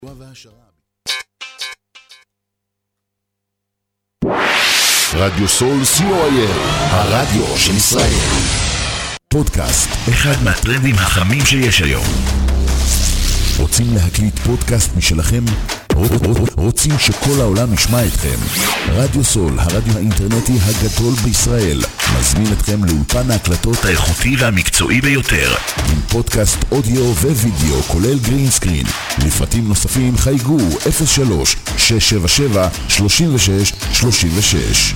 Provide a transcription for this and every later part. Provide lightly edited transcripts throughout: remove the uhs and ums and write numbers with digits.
רדיו סול co.il, הרדיו של ישראל. פודקאסט, אחד מהטרנדים החמים שיש היום. רוצים להקליט פודקאסט משלכם? רוצים שכל העולם ישמע אתכם? רדיו סול, הרדיו האינטרנטי הגדול בישראל, מזמין אתכם לאולפן ההקלטות האיכותי והמקצועי ביותר, עם פודקאסט אודיו ווידאו כולל גרין סקרין. לפרטים נוספים חייגו 03-677-3636.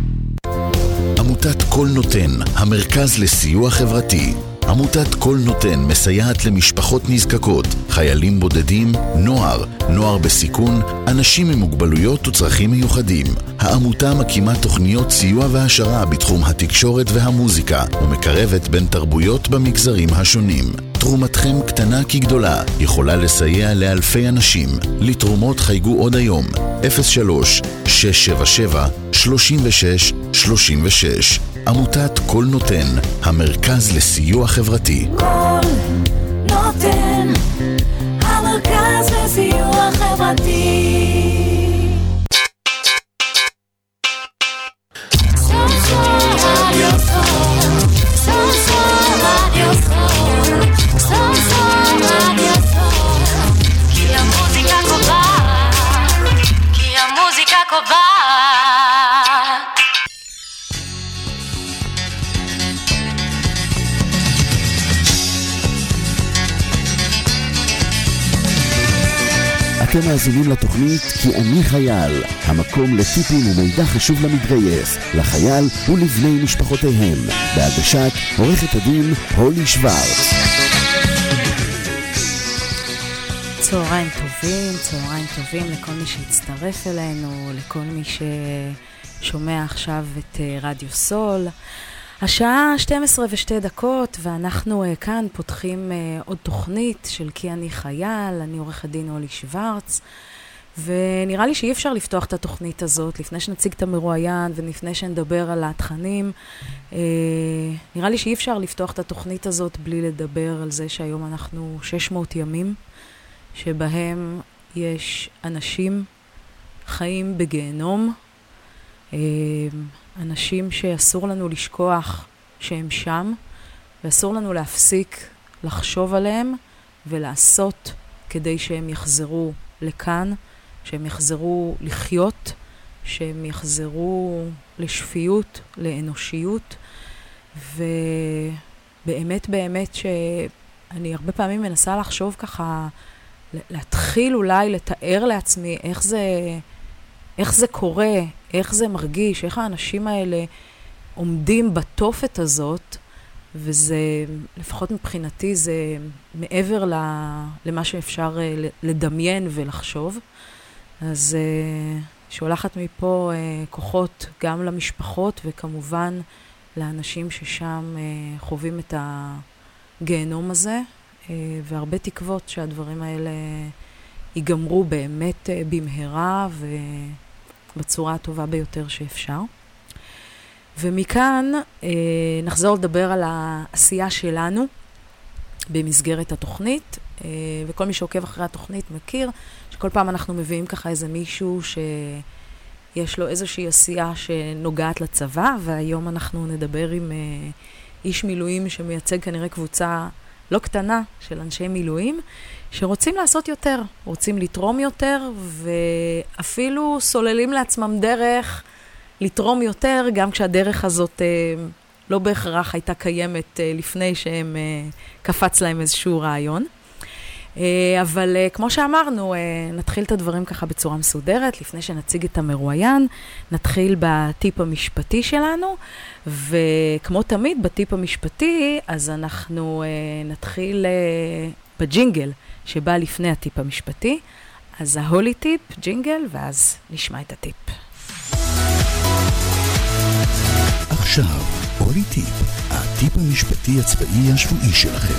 עמותת כל נותן, המרכז לסיוע חברתי. עמותת כל נותן מסייעת למשפחות נזקקות, חיילים בודדים, נוער בסיכון, אנשים עם מוגבלויות וצרכים מיוחדים. העמותה מקימה תוכניות סיוע והשרה בתחום התקשורת והמוזיקה, ומקרבת בין תרבויות במגזרים השונים. תרומתכם קטנה כגדולה, יכולה לסייע לאלפי אנשים. לתרומות חייגו עוד היום, 03-677-3636. עמותת כל נותן, המרכז לסיוע חברתי. כל נותן, המרכז לסיוע חברתי. כי המוזיקה קובעת. אתם מאזינים לתוכנית כי אני חייל, המקום לטיפים ומידע חשוב למתגייס, לחייל ולבני משפחותיהם, בהגשת עורכת הדין הולי שוורץ. צהריים טובים לכל מי שהצטרף אלינו, לכל מי ששומע עכשיו את רדיו סול. השעה 12:02 ואנחנו כאן פותחים עוד תוכנית של כי אני חייל, אני עורך הדין הולי שוורץ, ונראה לי שאי אפשר לפתוח את התוכנית הזאת לפני שנציג את המרואיין ולפני שנדבר על התכנים. נראה לי שאי אפשר לפתוח את התוכנית הזאת בלי לדבר על זה שהיום אנחנו 600 ימים שבהם יש אנשים חיים בגיהנום, אנשים שאסור לנו לשכוח שהם שם, ואסור לנו להפסיק לחשוב עליהם ולעשות כדי שהם יחזרו לכאן, שהם יחזרו לחיות, שהם יחזרו לשפיות, לאנושיות. ובאמת שאני הרבה פעמים מנסה לחשוב ככה, להתחיל אולי לתאר לעצמי איך זה קורה, איך זה מרגיש, איך האנשים האלה עומדים בתופת הזאת, וזה, לפחות מבחינתי, זה מעבר למה שאפשר לדמיין ולחשוב. אז שולחת מפה כוחות גם למשפחות, וכמובן לאנשים ששם חווים את הגיהנום הזה, והרבה תקוות שהדברים האלה ייגמרו באמת במהרה ובצורה הטובה ביותר שאפשר. ומכאן נחזור לדבר על העשייה שלנו במסגרת התוכנית, וכל מי שעוקב אחרי התוכנית מכיר שכל פעם אנחנו מביאים ככה איזה מישהו שיש לו איזושהי עשייה שנוגעת לצבא, והיום אנחנו נדבר עם איש מילואים שמייצג כנראה קבוצה לא קטנה של אנשי מילואים, שרוצים לעשות יותר, רוצים לתרום יותר, ואפילו סוללים לעצמם דרך לתרום יותר, גם כשהדרך הזאת לא בהכרח הייתה קיימת לפני שהם קפץ להם איזשהו רעיון. אבל כמו שאמרנו, נתחיל את הדברים ככה בצורה מסודרת, לפני שנציג את המרואיין, נתחיל בטיפ המשפטי שלנו, וכמו תמיד בטיפ המשפטי, אז אנחנו נתחיל בג'ינגל שבא לפני הטיפ המשפטי, אז ההולי טיפ, ג'ינגל, ואז נשמע את הטיפ. עכשיו, הולי טיפ, הטיפ המשפטי הצבאי השבועי שלכם.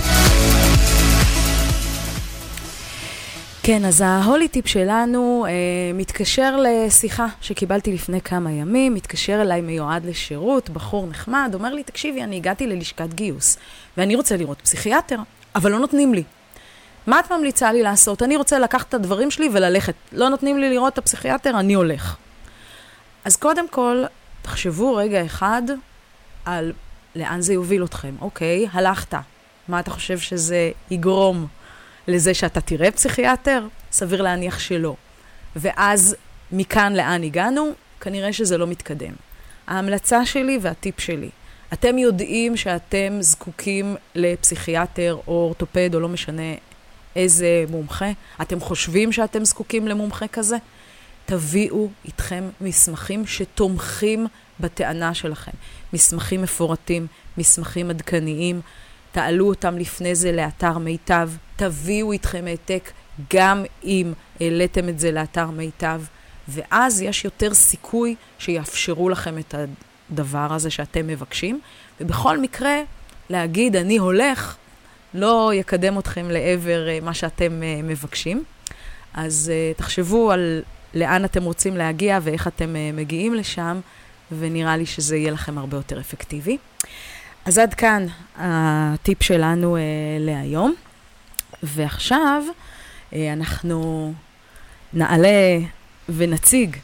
כן, אז ההולי טיפ שלנו מתקשר לשיחה שקיבלתי לפני כמה ימים, מתקשר אליי מיועד לשירות, בחור נחמד, אומר לי, תקשיבי, אני הגעתי ללשכת גיוס, ואני רוצה לראות פסיכיאטר, אבל לא נותנים לי. מה את ממליצה לי לעשות? אני רוצה לקחת את הדברים שלי וללכת. לא נותנים לי לראות את הפסיכיאטר, אני הולך. אז קודם כל, תחשבו רגע אחד על לאן זה יוביל אתכם. אוקיי, הלכת. מה אתה חושב שזה יגרום לזה שאתה תראה פסיכיאטר? סביר להניח שלא. ואז מכאן לאן הגענו? כנראה שזה לא מתקדם. ההמלצה שלי והטיפ שלי, אתם יודעים שאתם זקוקים לפסיכיאטר או אורתופד או לא משנה איזה מומחה, אתם חושבים שאתם זקוקים למומחה כזה? תביאו איתכם מסמכים שתומכים בטענה שלכם. מסמכים מפורטים, מסמכים עדכניים, תעלו אותם לפני זה לאתר מיטב, תביאו איתכם העתק גם אם העליתם את זה לאתר מיטב, ואז יש יותר סיכוי שיאפשרו לכם את הדבר הזה שאתם מבקשים, ובכל מקרה להגיד אני הולך לא יקדם אתכם לעבר מה שאתם מבקשים. אז תחשבו על לאן אתם רוצים להגיע ואיך אתם מגיעים לשם, ונראה לי שזה יהיה לכם הרבה יותר אפקטיבי. אז עד כאן הטיפ שלנו להיום. ועכשיו אנחנו נעלה ונציג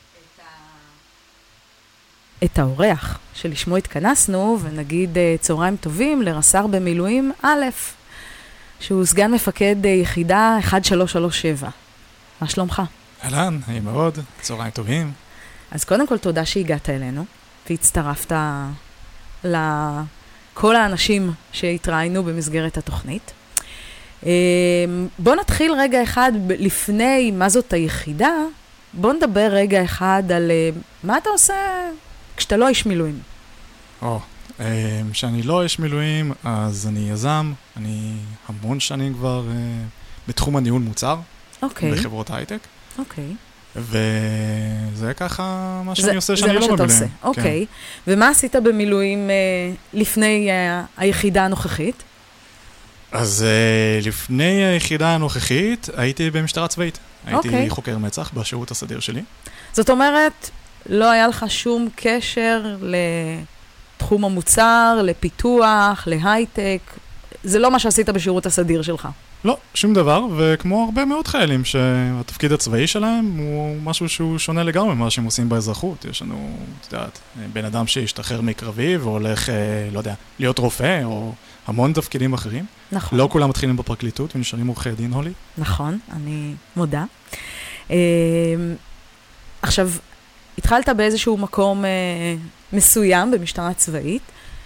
את האורח שלשמו התכנסנו, ונגיד צהריים טובים לרס"ר במילואים א', שהוא סגן מפקד יחידה 1337. מה שלומך? אהלן, נעים מאוד, צהריים טובים. אז קודם כל תודה שהגעת אלינו, והצטרפת לכל האנשים שהתראינו במסגרת התוכנית. בוא נתחיל רגע אחד לפני מה זאת היחידה, בוא נדבר רגע אחד על מה אתה עושה כשאתה לא איש מילואים. כשאני לא איש מילואים, אז אני יזם, אני המון שנים כבר בתחום הניהול מוצר, בחברות הייטק. אוקיי. וזה ככה מה שאני עושה שאני לא במילואים. אוקיי. ומה עשית במילואים לפני היחידה הנוכחית? אז לפני היחידה הנוכחית הייתי במשטרה צבאית. הייתי חוקר מצ"ח בשירות הסדיר שלי. זאת אומרת, לא היה לך שום קשר לתחום המוצר, לפיתוח, להייטק. זה לא מה שעשית בשירות הסדיר שלך. לא, שום דבר, וכמו הרבה מאוד חיילים שהתפקיד הצבאי שלהם הוא משהו שהוא שונה לגמרי ממה שהם עושים באזרחות. יש לנו, את יודעת, בן אדם שהשתחרר מקרבי והולך, לא יודע, להיות רופא או המון תפקידים אחרים. נכון. לא כולם מתחילים בפרקליטות ונשארים עורכי דין, הולי. נכון, אני מודה. עכשיו, התחלת באיזשהו מקום מסוים במשטרה צבאית,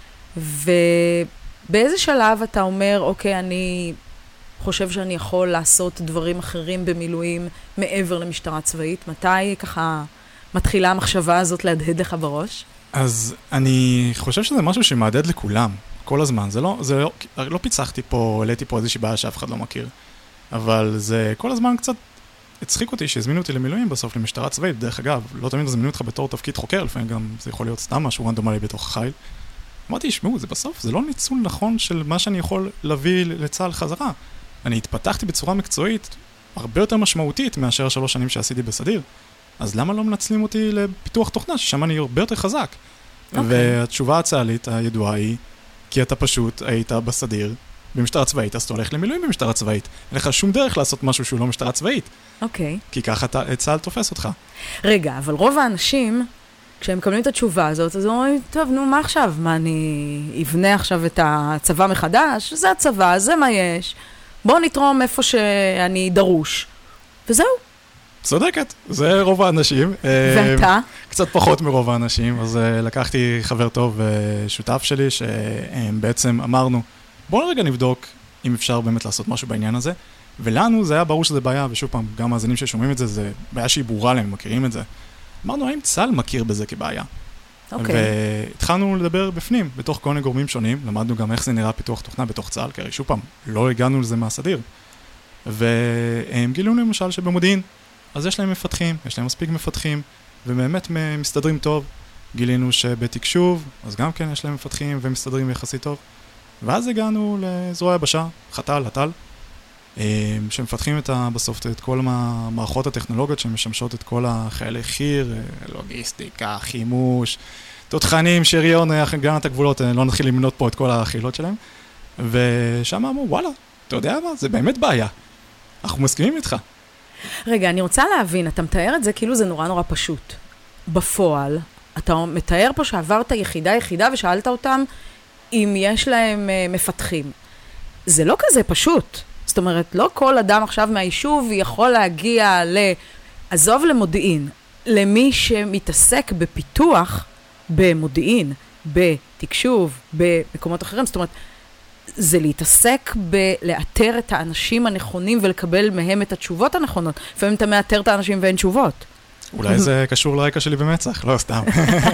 ובאיזה שלב אתה אומר, אוקיי, אני חושב שאני יכול לעשות דברים אחרים במילואים מעבר למשטרה צבאית? מתי ככה מתחילה המחשבה הזאת להדהד לך בראש? אז אני חושב שזה משהו שמעדד לכולם, כל הזמן. לא פיצחתי פה, העליתי פה איזושהי בעיה שאף אחד לא מכיר, אבל זה כל הזמן קצת הצחיק אותי שהזמינו אותי למילואים בסוף למשטרה צבאית. דרך אגב, לא תמיד הזמינו אותך בתור תפקיד חוקר, לפעמים גם זה יכול להיות סתם משהו רנדומלי בתוך החיל. אמרתי, שמעו, זה בסוף, זה לא ניצול נכון של מה שאני יכול להביא לצה"ל חזרה. אני התפתחתי בצורה מקצועית הרבה יותר משמעותית מאשר 3 שנים שעשיתי בסדיר. אז למה לא מנצלים אותי לפיתוח תוכנה, ששם אני הרבה יותר חזק? והתשובה הצה"לית הידועה היא, כי אתה פשוט היית בסדיר במשטרה צבאית, אז אתה הולך למילואים במשטרה צבאית. אין לך שום דרך לעשות משהו שהוא לא משטרה צבאית. אוקיי. כי ככה צה"ל תופס אותך. רגע, אבל רוב האנשים, כשהם מקבלים את התשובה הזאת, אז אומרים, טוב, נו, מה עכשיו? מה, אני אבנה עכשיו את הצבא מחדש? זה הצבא, זה מה יש. בואו נתרום איפה שאני דרוש. וזהו. צודקת, זה רוב האנשים. ואתה? קצת פחות מרוב האנשים, אז לקחתי חבר טוב שותף שלי, שבעצם אמרנו, בואו רגע נבדוק אם אפשר באמת לעשות משהו בעניין הזה, ולנו זה היה ברור שזה בעיה, ושוב פעם, גם המאזינים ששומעים את זה, זה בעיה שהיא ברורה להם, מכירים את זה. אמרנו, האם צה"ל מכיר בזה כבעיה? והתחלנו לדבר בפנים, בתוך כל מיני גורמים שונים, למדנו גם איך זה נראה פיתוח תוכנה בתוך צה"ל, כי הרי שוב פעם, לא הגענו לזה מהסדיר. והם גילו למשל שבמודיעין, אז יש להם מפתחים, יש להם מספיק מפתחים, ובאמת מסתדרים טוב. גילינו שבתקשוב, אז גם כן יש להם מפתחים ומסתדרים יחסית טוב. ואז הגענו לזרוע היבשה, חת"ל, הט"ל, שמפתחים בסוף את כל המערכות הטכנולוגיות שמשמשות את כל החיילי חי"ר, לוגיסטיקה, חימוש, תותחנים, שריון, הגנת הגבולות, לא נתחיל למנות פה את כל החילות שלהם. ושם אמרו, וואלה, אתה יודע מה? זה באמת בעיה. אנחנו מסכימים איתך. רגע, אני רוצה להבין, אתה מתאר את זה כאילו זה נורא נורא פשוט. בפועל, אתה מתאר פה שעברת יחידה ושאלת אותם אם יש להם מפתחים. זה לא כזה פשוט. זאת אומרת, לא כל אדם עכשיו מהיישוב יכול להגיע עזוב למודיעין, למי שמתעסק בפיתוח במודיעין, בתקשוב, במקומות אחרים. זאת אומרת, זה להתעסק בלאתר את האנשים הנכונים ולקבל מהם את התשובות הנכונות. לפעמים אתה מאתר את האנשים ואין תשובות. אולי זה קשור לרקע שלי במצח, לא סתם.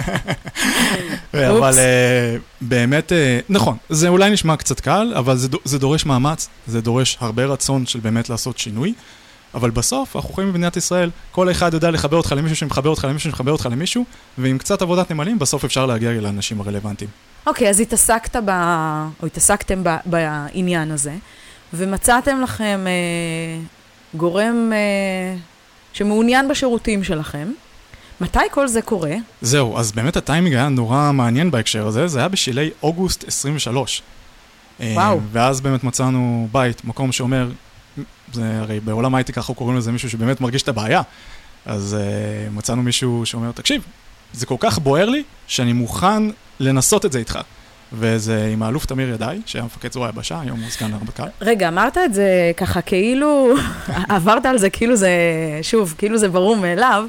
אבל באמת, נכון, זה אולי נשמע קצת קל, אבל זה דורש מאמץ, זה דורש הרבה רצון של באמת לעשות שינוי, אבל בסוף, אנחנו חיים במדינת ישראל, כל אחד יודע לחבר אותך למישהו שמחבר אותך למישהו שמחבר אותך למישהו, ועם קצת עבודת נמלים, בסוף אפשר להגיע לאנשים הרלוונטיים. אוקיי, אז התעסקתם בעניין הזה, ומצאתם לכם גורם שמעוניין בשירותים שלכם. מתי כל זה קורה? זהו, אז באמת הטיימינג היה נורא מעניין בהקשר הזה, זה היה בשלהי אוגוסט 23. וואו. ואז באמת מצאנו בית, מקום שאומר, זה הרי בעולם הייטק אנחנו קוראים לזה מישהו שבאמת מרגיש את הבעיה, אז מצאנו מישהו שאומר, תקשיב, זה כל כך בוער לי, שאני מוכן לנסות את זה איתך. וזה עם האלוף תמיר ידעי, שהיה מפקד זרוע היבשה, היום הוא סגן הרמטכ"ל. רגע, אמרת את זה ככה כאילו, עברת על זה כאילו זה, שוב, כאילו זה ברור מאליו.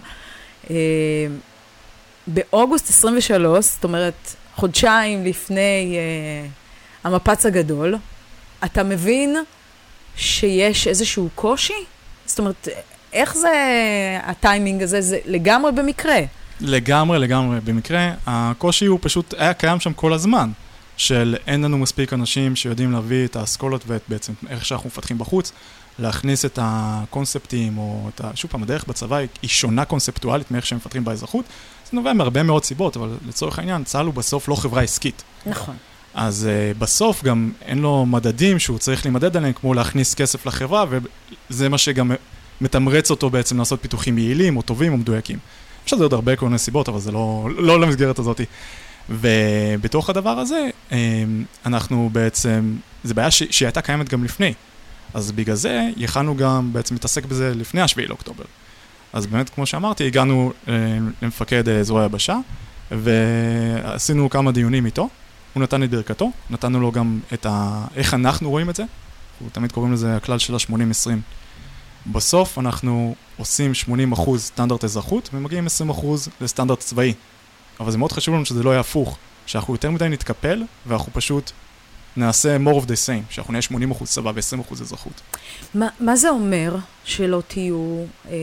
באוגוסט 23, זאת אומרת, חודשיים לפני המפץ הגדול, אתה מבין שיש איזשהו קושי? זאת אומרת, איך זה הטיימינג הזה? זה לגמרי במקרה. לגמרי במקרה. הקושי הוא פשוט היה קיים שם כל הזמן, של אין לנו מספיק אנשים שיודעים להביא את האסכולות ואת בעצם איך שאנחנו מפתחים בחוץ, להכניס את הקונספטים, או שוב פעם, הדרך בצבא היא שונה קונספטואלית מאיך שהם מפתחים באזרחות. זה נובע מהרבה מאוד סיבות, אבל לצורך העניין, צה"ל הוא בסוף לא חברה עסקית. נכון. אז בסוף גם אין לו מדדים שהוא צריך להימדד עליהם, כמו להכניס כסף לחברה, וזה מה שגם מתמרץ אותו בעצם לעשות פיתוחים יעילים, או טובים, או מדויקים. יש לזה עוד הרבה כל מיני סיבות, אבל זה לא למסגרת הזאת. ובתוך הדבר הזה, אנחנו בעצם, זה בעיה שהיא הייתה קיימת גם לפני. אז בגלל זה, יכלנו גם בעצם להתעסק בזה לפני השביעי לאוקטובר. אז באמת, כמו שאמרתי, הגענו למפקד זרוע היבשה, ועשינו כמה דיונים איתו. הוא נתן את ברכתו, נתנו לו גם איך אנחנו רואים את זה. אנחנו תמיד קוראים לזה הכלל של ה-80-20. בסוף אנחנו עושים 80% סטנדרט אזרחות, ומגיעים 20% לסטנדרט צבאי. אבל זה מאוד חשוב לנו שזה לא יהיה הפוך, שאנחנו יותר מדי נתקפל, ואנחנו פשוט נעשה more of the same, שאנחנו נהיה 80% צבא ו-20% אזרחות. מה זה אומר שלא תהיו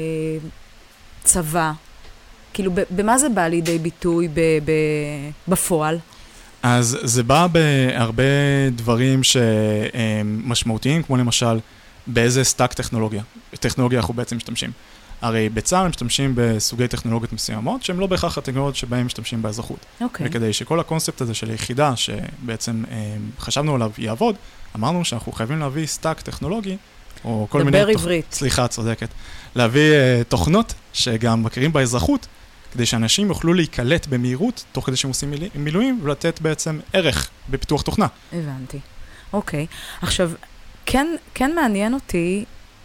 צבא? כאילו, במה זה בא לידי ביטוי בפועל? אז זה בא בהרבה דברים שמשמעותיים, כמו למשל, באיזה סטאק טכנולוגיה אנחנו בעצם משתמשים. הרי בצה"ל משתמשים בסוגי טכנולוגיות מסוימות, שהן לא בהכרח הטכנולוגיות שבהן משתמשים באזרחות. אוקיי. וכדי שכל הקונספט הזה של היחידה, שבעצם חשבנו עליו יעבוד, אמרנו שאנחנו חייבים להביא סטאק טכנולוגי, או כל מיני... דבר עברית. סליחה, צודקת. להביא תוכנות שגם מכירים באזרחות, כדי שאנשים יוכלו להיקלט במהירות, תוך כדי שהם עושים מילואים, ולתת בעצם ערך בפיתוח תוכנה. הבנתי. אוקיי. עכשיו, כן מעניין אותי,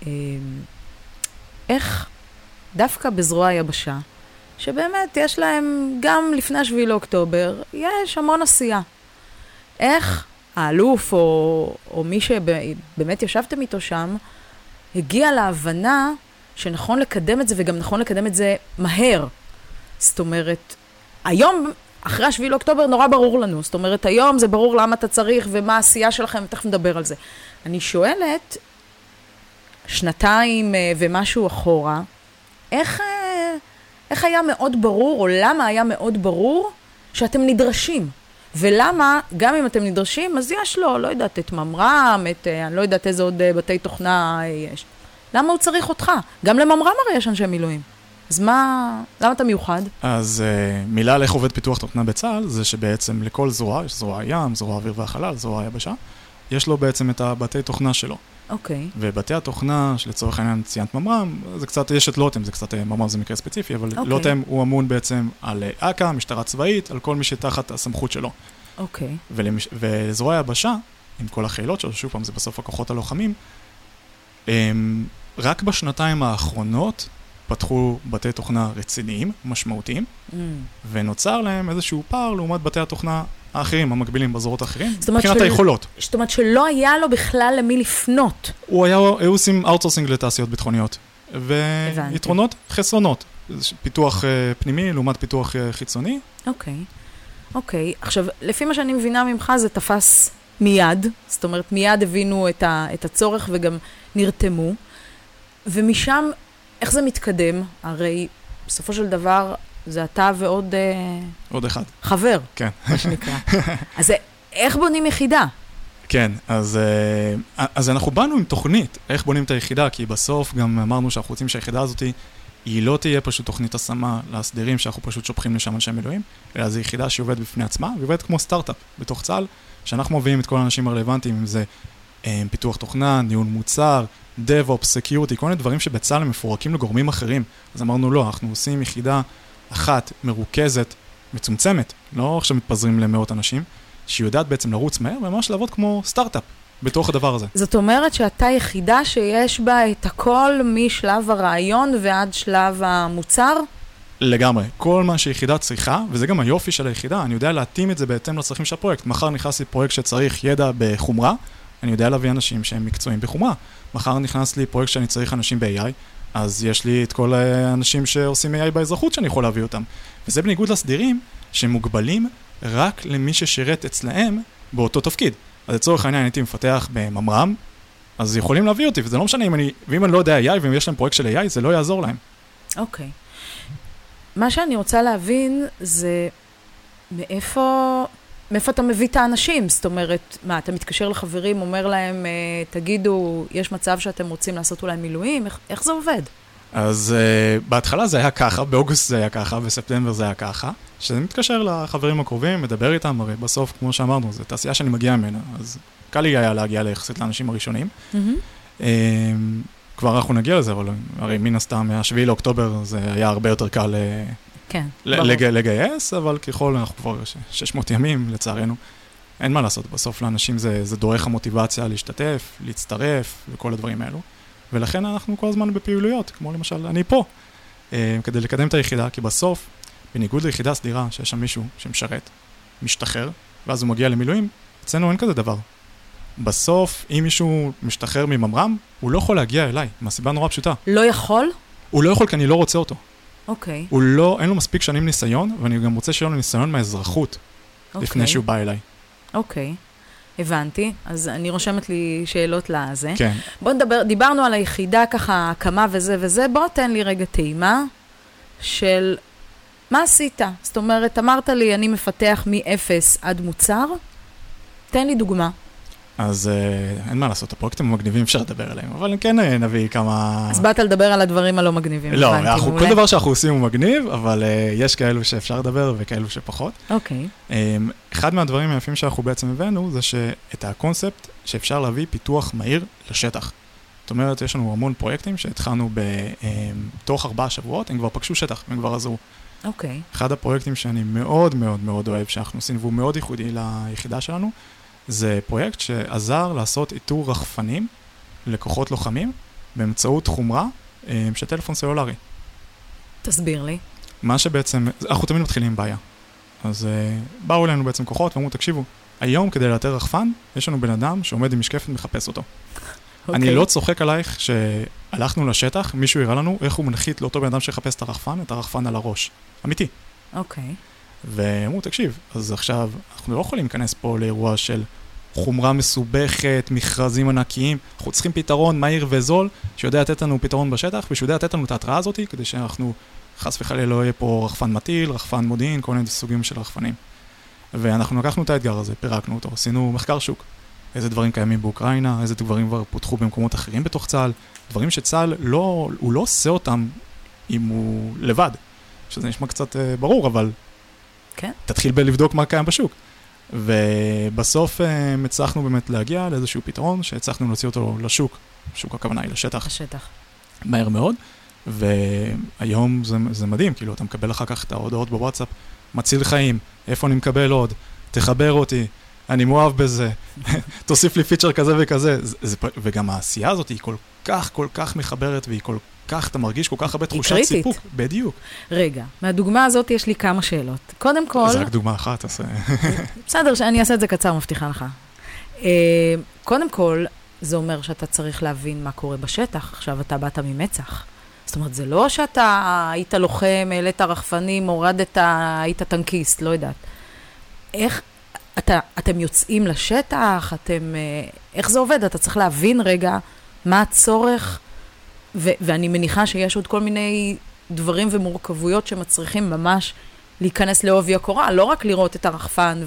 איך דווקא בזרוע היבשה, שבאמת יש להם, גם לפני השביעי לאוקטובר, יש המון עשייה. איך האלוף או מי שבאמת ישבתם איתו שם, הגיע להבנה שנכון לקדם את זה, וגם נכון לקדם את זה מהר. זאת אומרת, היום, אחרי השביעי לאוקטובר, נורא ברור לנו. זאת אומרת, היום זה ברור למה אתה צריך ומה העשייה שלכם, ותכף נדבר על זה. אני שואלת, שנתיים ומשהו אחורה, איך היה מאוד ברור, או למה היה מאוד ברור, שאתם נדרשים? ולמה, גם אם אתם נדרשים, אז יש לו, לא יודעת, את ממר"ם, אני לא יודעת איזה עוד בתי תוכנה יש. למה הוא צריך אותך? גם לממר"ם הרי יש אנשי מילואים. אז למה אתה מיוחד? אז מילה על איך עובד פיתוח תוכנה בצה"ל, זה שבעצם לכל זרוע, יש זרוע ים, זרוע אוויר והחלל, זרוע היבשה, יש לו בעצם את הבתי תוכנה שלו. אוקיי. ובתי התוכנה, שלצורך העניין ציינת ממר"ם, זה קצת, יש את לוטם, זה קצת, ממר"ם זה מקרה ספציפי, אבל לוטם הוא אמון בעצם על אכ"א, משטרה צבאית, על כל מי שתחת הסמכות שלו. אוקיי. ולזרוע היבשה, עם כל החילות שלו, שוב פעם זה בסוף הכוחות הלוחמים, רק בשנתיים האחרונות פתחו בתי תוכנה רציניים, משמעותיים, ונוצר להם איזשהו פער לעומת בתי התוכנה האחרים, המקבילים בזרועות האחרים, מבחינת היכולות. זאת אומרת שלא היה לו בכלל למי לפנות. היו עושים אאוטסורסינג לתעשיות ביטחוניות. ויתרונות, חסרונות. פיתוח פנימי לעומת פיתוח חיצוני. אוקיי. עכשיו, לפי מה שאני מבינה ממך, זה תפס מיד. זאת אומרת, מיד הבינו את הצורך וגם נרתמו. ומשם, איך זה מתקדם? הרי בסופו של דבר, זה אתה ועוד... עוד אחד. חבר. כן. מה שנקרא. אז איך בונים יחידה? כן, אז אנחנו באנו עם תוכנית, איך בונים את היחידה, כי בסוף גם אמרנו שאנחנו רוצים שהיחידה הזאת היא לא תהיה פשוט תוכנית השמה לסדרים שאנחנו פשוט שופכים לשם אנשי מילואים, אלא זו יחידה שעובדת בפני עצמה, ועובדת כמו סטארט-אפ בתוך צה"ל, שאנחנו מביאים את כל האנשים הרלוונטיים, אם זה פיתוח תוכנה, ניהול מוצר, DevOps, Security, כל מיני דברים שבצה"ל הם מפורקים לגורמים אחרים. אז אמרנו לא, אנחנו עושים יחידה אחת מרוכזת, מצומצמת, לא עכשיו מתפזרים למאות אנשים, שהיא יודעת בעצם לרוץ מהר, וממש לעבוד כמו סטארט-אפ בתוך הדבר הזה. זאת אומרת שאתה יחידה שיש בה את הכל משלב הרעיון ועד שלב המוצר? לגמרי. כל מה שיחידה צריכה, וזה גם היופי של היחידה, אני יודע להתאים את זה בהתאם לצרכים של הפרויקט. מחר נכנס לי פרויקט שצריך ידע בחומרה, אני יודע להביא אנשים שהם מקצועיים בחומרה. מחר נכנס לי פרויקט שאני צריך אנשים ב-AI, אז יש לי את כל האנשים שעושים AI באזרחות שאני יכול להביא אותם. וזה בניגוד לסדירים שמוגבלים רק למי ששירת אצלהם באותו תפקיד. אז לצורך העניין הייתי מפתח בממר"ם, אז יכולים להביא אותי, וזה לא משנה ואם אני לא יודע AI, ואם יש להם פרויקט של AI, זה לא יעזור להם. אוקיי. מה שאני רוצה להבין זה מאיפה אתה מביא את האנשים? זאת אומרת, מה, אתה מתקשר לחברים, אומר להם, תגידו, יש מצב שאתם רוצים לעשות אולי מילואים? איך זה עובד? אז בהתחלה זה היה ככה, באוגוסט זה היה ככה, בספטמבר זה היה ככה, שזה מתקשר לחברים הקרובים, מדבר איתם, הרי בסוף, כמו שאמרנו, זו תעשייה שאני מגיע ממנה, אז קל לי היה להגיע ליחסית לאנשים הראשונים. כבר אנחנו נגיע לזה, אבל הרי מן הסתם, מהשביעי לאוקטובר זה היה הרבה יותר קל לגייס, אבל ככל אנחנו כבר 600 ימים, לצערנו, אין מה לעשות, בסוף לאנשים זה דורך המוטיבציה להשתתף, להצטרף, וכל הדברים האלו. ולכן אנחנו כל הזמן בפעילויות, כמו למשל אני פה, כדי לקדם את היחידה, כי בסוף, בניגוד ליחידה סדירה, שיש שם מישהו שמשרת, משתחרר, ואז הוא מגיע למילואים, אצלנו אין כזה דבר. בסוף, אם מישהו משתחרר מממר"ם, הוא לא יכול להגיע אליי, מהסיבה נורא פשוטה. לא יכול? הוא לא יכול כי אני לא רוצה אותו. אוקיי. אין לו מספיק שנים ניסיון, ואני גם רוצה שיהיה לו ניסיון מהאזרחות, לפני שהוא בא אליי. אוקיי. הבנתי, אז אני רושמת לי שאלות לזה. כן. בוא נדבר, דיברנו על היחידה ככה, הקמה וזה, בוא תן לי רגע טעימה של מה עשית? זאת אומרת, אמרת לי, אני מפתח מ-0 עד מוצר, תן לי דוגמה. אז אין מה לעשות, הפרויקטים המגניבים אפשר לדבר עליהם, אבל כן נביא כמה... אז באת לדבר על הדברים הלא מגניבים. לא, כל דבר שאנחנו עושים הוא מגניב, אבל יש כאלו שאפשר לדבר וכאלו שפחות. אוקיי. אחד מהדברים היפים שאנחנו בעצם הבאנו, זה שאת הקונספט שאפשר להביא פיתוח מהיר לשטח. זאת אומרת, יש לנו המון פרויקטים שהתחלנו בתוך 4 שבועות, הם כבר פגשו שטח, הם כבר עזרו. אוקיי. אחד הפרויקטים שאני מאוד מאוד מאוד אוהב, שאנחנו עושים, והוא מאוד ייחודי ליחידה שלנו, זה פרויקט שעזר לעשות איתור רחפנים לכוחות לוחמים באמצעות חומרה של טלפון סלולרי. תסביר לי. מה שבעצם, אנחנו תמיד מתחילים עם בעיה. אז באו אלינו בעצם כוחות ואמרו, תקשיבו, היום כדי לאתר רחפן, יש לנו בן אדם שעומד עם משקפת ומחפש אותו. אני לא צוחק עלייך שהלכנו לשטח, מישהו יראה לנו איך הוא מנחית לאותו בן אדם שחפש את הרחפן על הראש. אמיתי. אוקיי. ואמרו, תקשיב, אז עכשיו אנחנו לא יכולים להיכנס פה לאירוע של חומרה מסובכת, מכרזים ענקיים, אנחנו צריכים פתרון מהיר וזול, שיודע לתת לנו פתרון בשטח, ושיודע לתת לנו את ההתראה הזאת, כדי שאנחנו חס וחלילה לא יהיה פה רחפן מטיל, רחפן מודיעין, כל מיני סוגים של רחפנים. ואנחנו לקחנו את האתגר הזה, פירקנו אותו, עשינו מחקר שוק. איזה דברים קיימים באוקראינה, איזה דברים כבר פותחו במקומות אחרים בתוך צה"ל, דברים שצה"ל הוא לא עושה אותם אם הוא לבד, שזה נשמע קצת ברור, אבל כן. תתחיל בלבדוק מה קיים בשוק. ובסוף הצלחנו באמת להגיע לאיזשהו פתרון, שהצלחנו להוציא אותו לשוק, שוק הכוונה היא לשטח. לשטח. מהר מאוד, והיום זה מדהים, כאילו אתה מקבל אחר כך את ההודעות בוואטסאפ, מציל חיים, איפה אני מקבל עוד, תחבר אותי, אני מאוהב בזה, תוסיף לי פיצ'ר כזה וכזה, וגם העשייה הזאת היא כל כך מחברת, והיא כל כך, אתה מרגיש כל כך הרבה תחושת סיפוק. בדיוק. רגע, מהדוגמה הזאת יש לי כמה שאלות. קודם כל... זה רק דוגמה אחת, אז... בסדר, שאני אעשה את זה קצר, מבטיחה לך. קודם כל, זה אומר שאתה צריך להבין מה קורה בשטח. עכשיו אתה באת ממצח. זאת אומרת, זה לא שאתה היית לוחם, העלית רחפנים, הורדת, היית טנקיסט, לא יודעת. איך... אתם יוצאים לשטח, איך זה עובד? אתה צריך להבין רגע מה הצורך, ואני מניחה שיש עוד כל מיני דברים ומורכבויות שמצריכים ממש להיכנס לעובי הקורה, לא רק לראות את הרחפן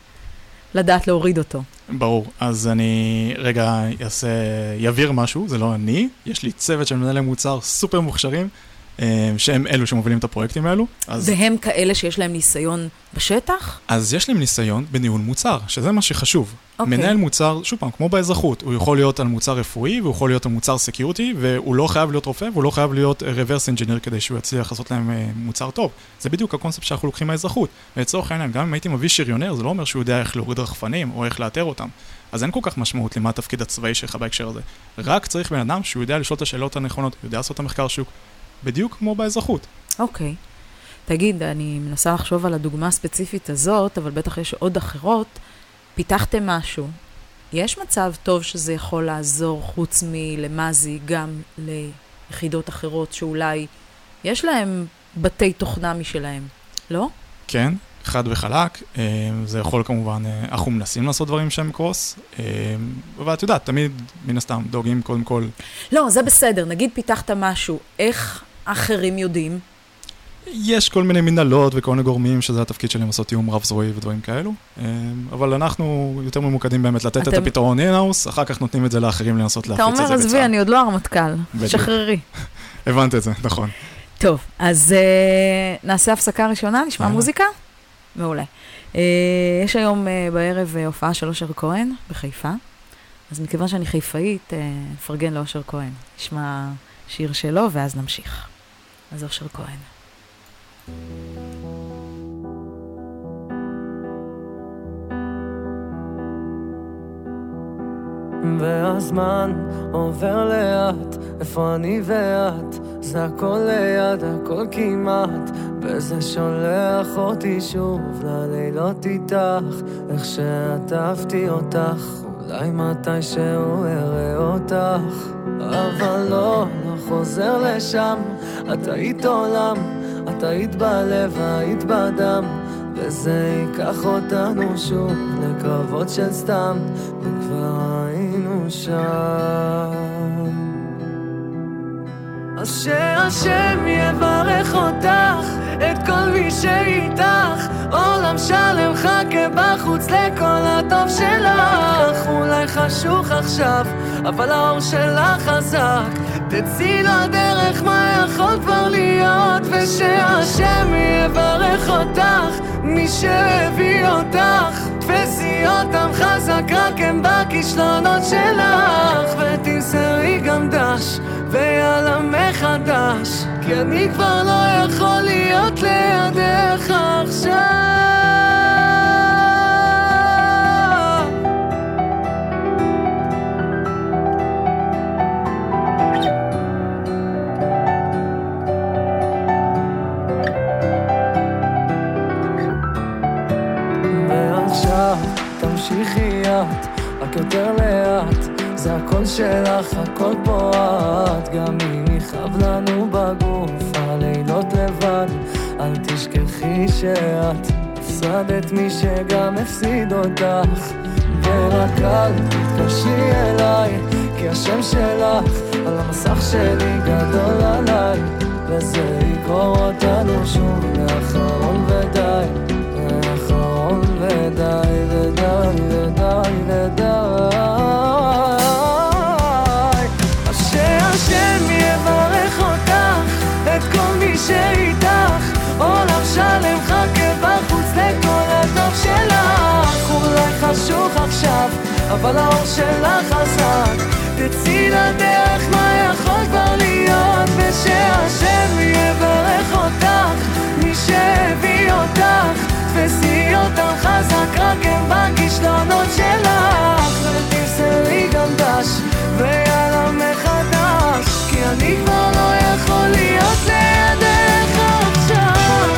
ולדעת להוריד אותו. ברור, אז אני רגע יביר משהו, זה לא אני, יש לי צוות של מנהלי מוצר סופר מוכשרים, שהם אלו שמובילים את הפרויקטים האלו. והם כאלה שיש להם ניסיון בשטח? אז יש להם ניסיון בניהול מוצר, שזה מה שחשוב. מנהל מוצר, שוב פעם, כמו באזרחות, הוא יכול להיות על מוצר רפואי, והוא יכול להיות על מוצר סקיוריטי, והוא לא חייב להיות רופא, והוא לא חייב להיות reverse engineer כדי שהוא יצליח לעשות להם מוצר טוב. זה בדיוק הקונספט שאנחנו לוקחים מהאזרחות. לצורך העניין, גם אם הייתי מביא שריונר, זה לא אומר שהוא יודע איך להוריד רחפנים, או איך לאתר אותם. אז אין כל כך משמעות למה התפקיד הצבאי שלך בהקשר הזה. רק צריך בן אדם שהוא יודע לשאול את השאלות הנכונות, יודע לעשות את המחקר שוק, בדיוק כמו באזרחות. אוקיי. תגיד, אני מנסה לחשוב על הדוגמה הספציפית הזאת, אבל בטח יש עוד אחרות. פיתחתם משהו. יש מצב טוב שזה יכול לעזור חוץ מלמזי גם ליחידות אחרות שאולי יש להם בתי תוכנה משלהם, לא? כן, חד וחלק. זה יכול כמובן, אנחנו מנסים לעשות דברים שהם קרוס, אבל את יודעת, תמיד מן הסתם דואגים קודם כל. לא, זה בסדר. נגיד פיתחת משהו, איך אחרים יודעים? יש כל מיני מנהלות וכל מיני גורמים שזה התפקיד שלהם לעשות תיאום רב זרועי ודברים כאלו, אבל אנחנו יותר ממוקדים באמת לתת את הפתרון אין-האוס, אחר כך נותנים את זה לאחרים לנסות להפיץ את זה אתה אומר, עזבי, אני עוד לא הרמטכ"ל, שחררי. הבנת את זה, נכון. טוב, אז נעשה הפסקה ראשונה, נשמע מוזיקה? מעולה. יש היום בערב הופעה של אושר כהן בחיפה, אז מכיוון שאני חיפאית, פרגן לאושר כהן. נשמע שיר שלו ואז נמשיך. אז אושר כהן. והזמן עובר לאט, איפה אני ואת? זה הכל ליד, הכל כמעט, וזה שולח אותי שוב ללילות איתך, איך שעטפתי אותך, אולי מתי שהוא אראה אותך, אבל לא חוזר לשם. את היית עולם, את היית בלב, היית בדם, וזה ייקח אותנו שוב לקרבות של סתם, וכבר היינו שם. אז שהשם יברך אותך, את כל מי שאיתך, עולם שלם חכה בחוץ לכל הטוב שלך. אולי חשוך עכשיו, אבל האור שלך חזק, תצאי לדרך מה יכול כבר להיות, ושהשם יברך אותך, מי שהביא אותך, תפסי אותם חזק, רק הם בכישלונות שלך, ותמסרי גם דש ויאללה מחדש, כי אני כבר לא יכול להיות לידך עכשיו. ועכשיו תמשיכי את, רק יותר לאט, זה הכל שלך, הכל פה את, גם אם יכאב לנו בגוף, הלילות לבד, אל תשכחי שאת הפסדת מי שגם הפסיד אותך, ורק אל תתקשרי אליי, כי השם שלך על המסך שלי גדול עליי, וזה יגרור אותנו שוב לאחרון ודי, לאחרון ודי ודי ודי ודי. השם יברך אותך, את כל מי שאיתך, עולם שלם חכה בחוץ לכל הטוב שלך. אולי חשוך עכשיו, אבל האור שלך חזק, תצאי לדרך מה יכול כבר להיות, ושהשם יברך אותך, מי שהביא אותך, תפסי אותם חזק, רק הם בכישלונות בכישלונות שלך, ותמסרי גם דש, ויאללה מחדש, כי אני כבר לא יכול להיות לידך עכשיו.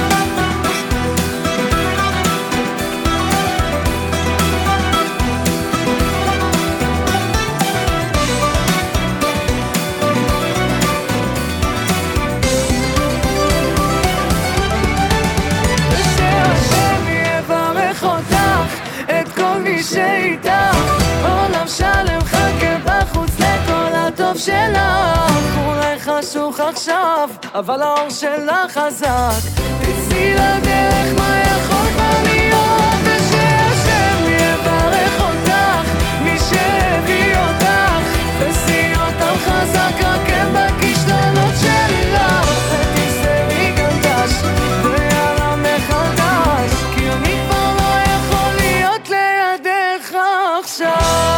ושהשם יברך אותך, את כל מי שאיתך, עולם שלם חכה בחוץ לכל הטוב שלך. אולי חשוך עכשיו, אבל האור שלך חזק, תצאי לדרך, מה יכול כבר להיות? ושהשם יברך אותך, מי שהביא אותך, ושיא אותם חזק רק הם בכישלונות שלך, ותמסרי גם דש, ויאללה מחדש, כי אני כבר לא יכול להיות לידך עכשיו.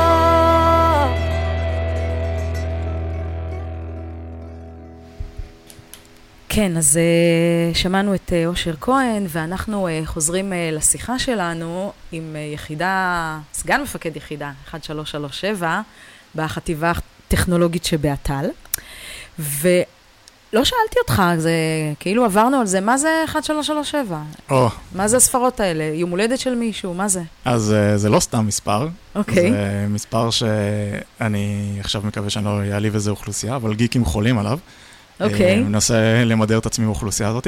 כן, אז שמענו את אושר כהן, ואנחנו חוזרים לשיחה שלנו עם יחידה, סגן מפקד יחידה 1337, בחטיבה הטכנולוגית שבאט"ל. ולא שאלתי אותך, זה כאילו עברנו על זה, מה זה 1337? מה זה הספרות האלה? יום הולדת של מישהו, מה זה? אז זה לא סתם מספר. אוקיי. זה מספר שאני עכשיו מקווה שאני לא יעליב איזה אוכלוסייה, אבל גיקים חולים עליו. אוקיי. מנסה למדר את עצמי באוכלוסייה הזאת.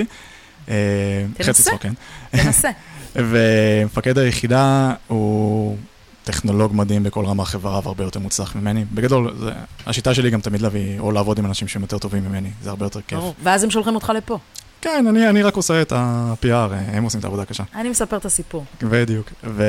תנסה. כן. תנסה. ומפקד היחידה הוא טכנולוג מדהים בכל רמה חברה והרבה יותר מוצלח ממני. בגדול, השיטה שלי גם תמיד להביא או לעבוד עם אנשים שהם יותר טובים ממני. זה הרבה יותר כיף. ואז הם שולחים אותך לפה. כן, אני רק עושה את ה-PR, הם עושים את העבודה קשה. אני מספר את הסיפור. בדיוק.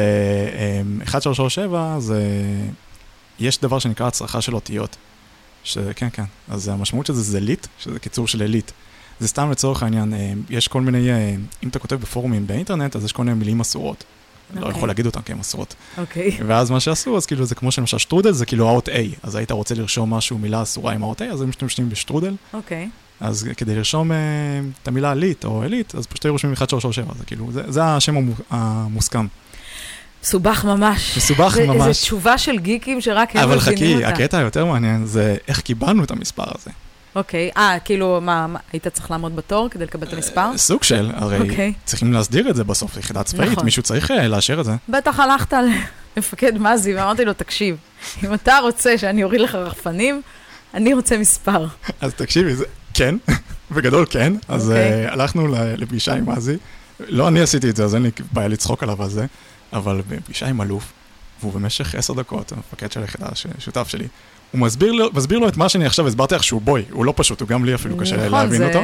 ו-1337 זה... יש דבר שנקרא הצרחה של אותיות. כן, כן. אז המשמעות של זה ליט, שזה קיצור של אליט. זה סתם לצורך העניין, יש כל מיני, אם אתה כותב בפורומים באינטרנט, אז יש כל מיני מילים אסורות. לא יכול להגיד אותם כי הן אסורות. אוקיי. ואז מה שעשו, אז כאילו זה כמו שלמשל שטרודל, זה כאילו האות A. אז היית רוצה לרשום משהו, מילה אסורה עם האות A, אז הם משתמשים בשטרודל. אוקיי. אז כדי לרשום את המילה אליט או אליט, אז פשוט רושמים 1337. זה כאילו, זה השם המוסכם. מסובך ממש. מסובך ממש. איזו תשובה של גיקים שרק הם מבינים אותה. אבל חכי, הקטע היותר מעניין זה איך קיבלנו את המספר הזה. אוקיי, כאילו, מה, היית צריך לעמוד בתור כדי לקבל את המספר? סוג של, הרי צריכים להסדיר את זה בסוף, יחידה צבאית, מישהו צריך לאשר את זה. בטח הלכת למפקד מזי ואמרתי לו, תקשיב, אם אתה רוצה שאני אוריד לך רחפנים, אני רוצה מספר. אז תקשיבי, כן, בגדול כן, אז הלכנו לפגישה עם מזי, לא אני עשיתי את זה, אז אין לי בעיה לצחוק עליו על זה, אבל בפגישה עם אלוף, והוא במשך 10 דקות, המפקד של היחידה, שותף שלי, הוא מסביר לו את מה שאני עכשיו הסברתי לך שהוא בוי, הוא לא פשוט, הוא גם לי אפילו קשה להבין אותו.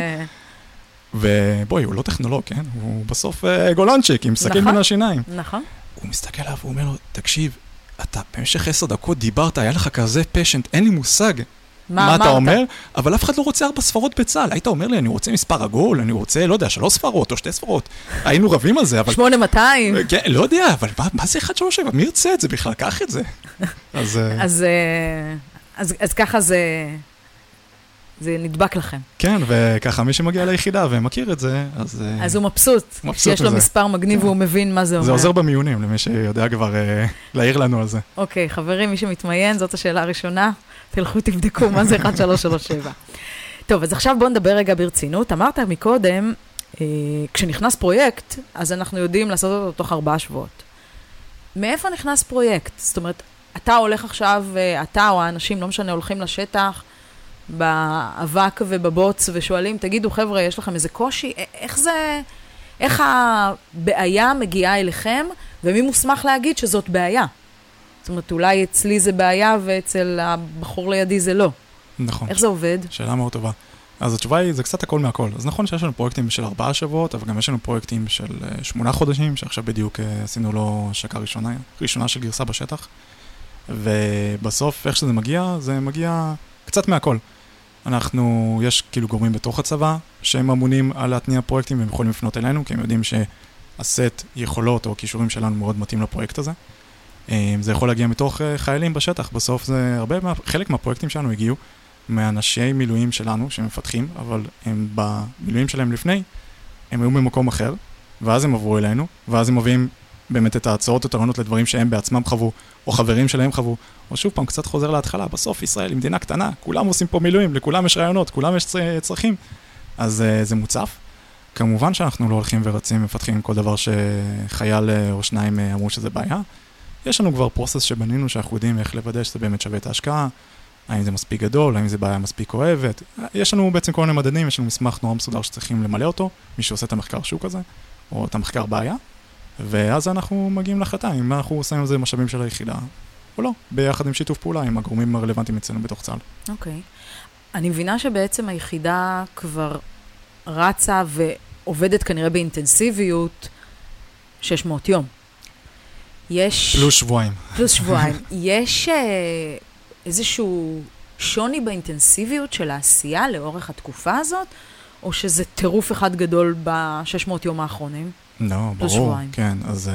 ובוי, הוא לא טכנולוג, כן? הוא בסוף גולנצ'יק עם סכין בין השיניים. נכון. הוא מסתכל עליו, הוא אומר לו, תקשיב, אתה במשך 10 דקות דיברת, היה לך כזה פשנט, אין לי מושג מה אתה אומר, אבל אף אחד לא רוצה 4 ספרות בצהל. היית אומר לי, אני רוצה מספר עגול, אני רוצה, לא יודע, 3 ספרות או 2 ספרות. היינו רבים על זה, אבל... 8200. כן, לא יודע, אבל מה זה 137? מי ירצה את זה בכלל? קח את זה. אז ככה זה נדבק לכם. כן, וככה מי שמגיע ליחידה ומכיר את זה, אז הוא מבסוט. שיש לו מספר מגניב והוא מבין מה זה אומר. זה עוזר במיונים, למי שיודע כבר להעיר לנו על זה. אוקיי, חברים, מי שמתמיין, זאת השאלה הראשונה. תלכו תבדקו מה זה 1337. טוב, אז עכשיו בואו נדבר רגע ברצינות. אמרת מקודם, כשנכנס פרויקט, אז אנחנו יודעים לעשות אותו תוך 4 שבועות. מאיפה נכנס פרויקט? זאת אומרת, אתה הולך עכשיו, אתה או האנשים, לא משנה, הולכים לשטח, באבק ובבוץ, ושואלים, תגידו, חבר'ה, יש לכם איזה קושי? איך הבעיה מגיעה אליכם, ומי מוסמך להגיד שזאת בעיה? זאת אומרת, אולי אצלי זה בעיה, ואצל הבחור לידי זה לא. נכון. איך זה עובד? שאלה מאוד טובה. אז התשובה היא, זה קצת הכל מהכל. אז נכון שיש לנו פרויקטים של 4 שבועות, אבל גם יש לנו פרויקטים של 8 חודשים, שעכשיו בדיוק עשינו לו שקה ראשונה של גרסה בשטח. ובסוף, איך שזה מגיע, זה מגיע קצת מהכל. יש כאילו גורמים בתוך הצבא, שהם אמונים על להתניע פרויקטים, והם יכולים לפנות אלינו, כי הם יודעים שהסט יכולות או כישורים שלנו מאוד מתאים לפרויקט הזה. זה יכול להגיע מתוך חיילים בשטח. בסוף זה חלק מהפרויקטים שלנו הגיעו מאנשי מילואים שלנו שמפתחים, אבל הם במילואים שלהם לפני, הם היו במקום אחר, ואז הם עברו אלינו, ואז הם מביאים באמת את ההצעות התורנות לדברים שהם בעצמם חוו, או חברים שלהם חוו, או שוב פעם, קצת חוזר להתחלה, בסוף ישראל היא מדינה קטנה, כולם עושים פה מילואים, לכולם יש רעיונות, כולם יש צרכים, אז זה מוצף. כמובן שאנחנו לא הולכים ורצים, מפתחים כל דבר שחייל או שניים אמרו שזה בעיה. יש לנו כבר פרוסס שבנינו שאנחנו יודעים איך לוודא שזה באמת שווה את ההשקעה, האם זה מספיק גדול, האם זה בעיה מספיק אוהבת. יש לנו בעצם כל מיני מדדים, יש לנו מסמך נורא מסודר שצריכים למלא אותו, מי שעושה את המחקר שוק הזה, או את המחקר בעיה, ואז אנחנו מגיעים להחלטה, אם אנחנו עושים עם זה משאבים של היחידה, או לא, ביחד עם שיתוף פעולה, עם הגורמים הרלוונטיים אצלנו בתוך צה"ל. אוקיי. אני מבינה שבעצם היחידה כבר רצה ועובדת כנראה באינטנסיביות 600 יום. יש... פלוס שבועיים. פלוס שבועיים. יש איזשהו שוני באינטנסיביות של העשייה לאורך התקופה הזאת, או שזה טירוף אחד גדול ב-600 יום האחרונים? לא, ברור. שבועיים. כן, אז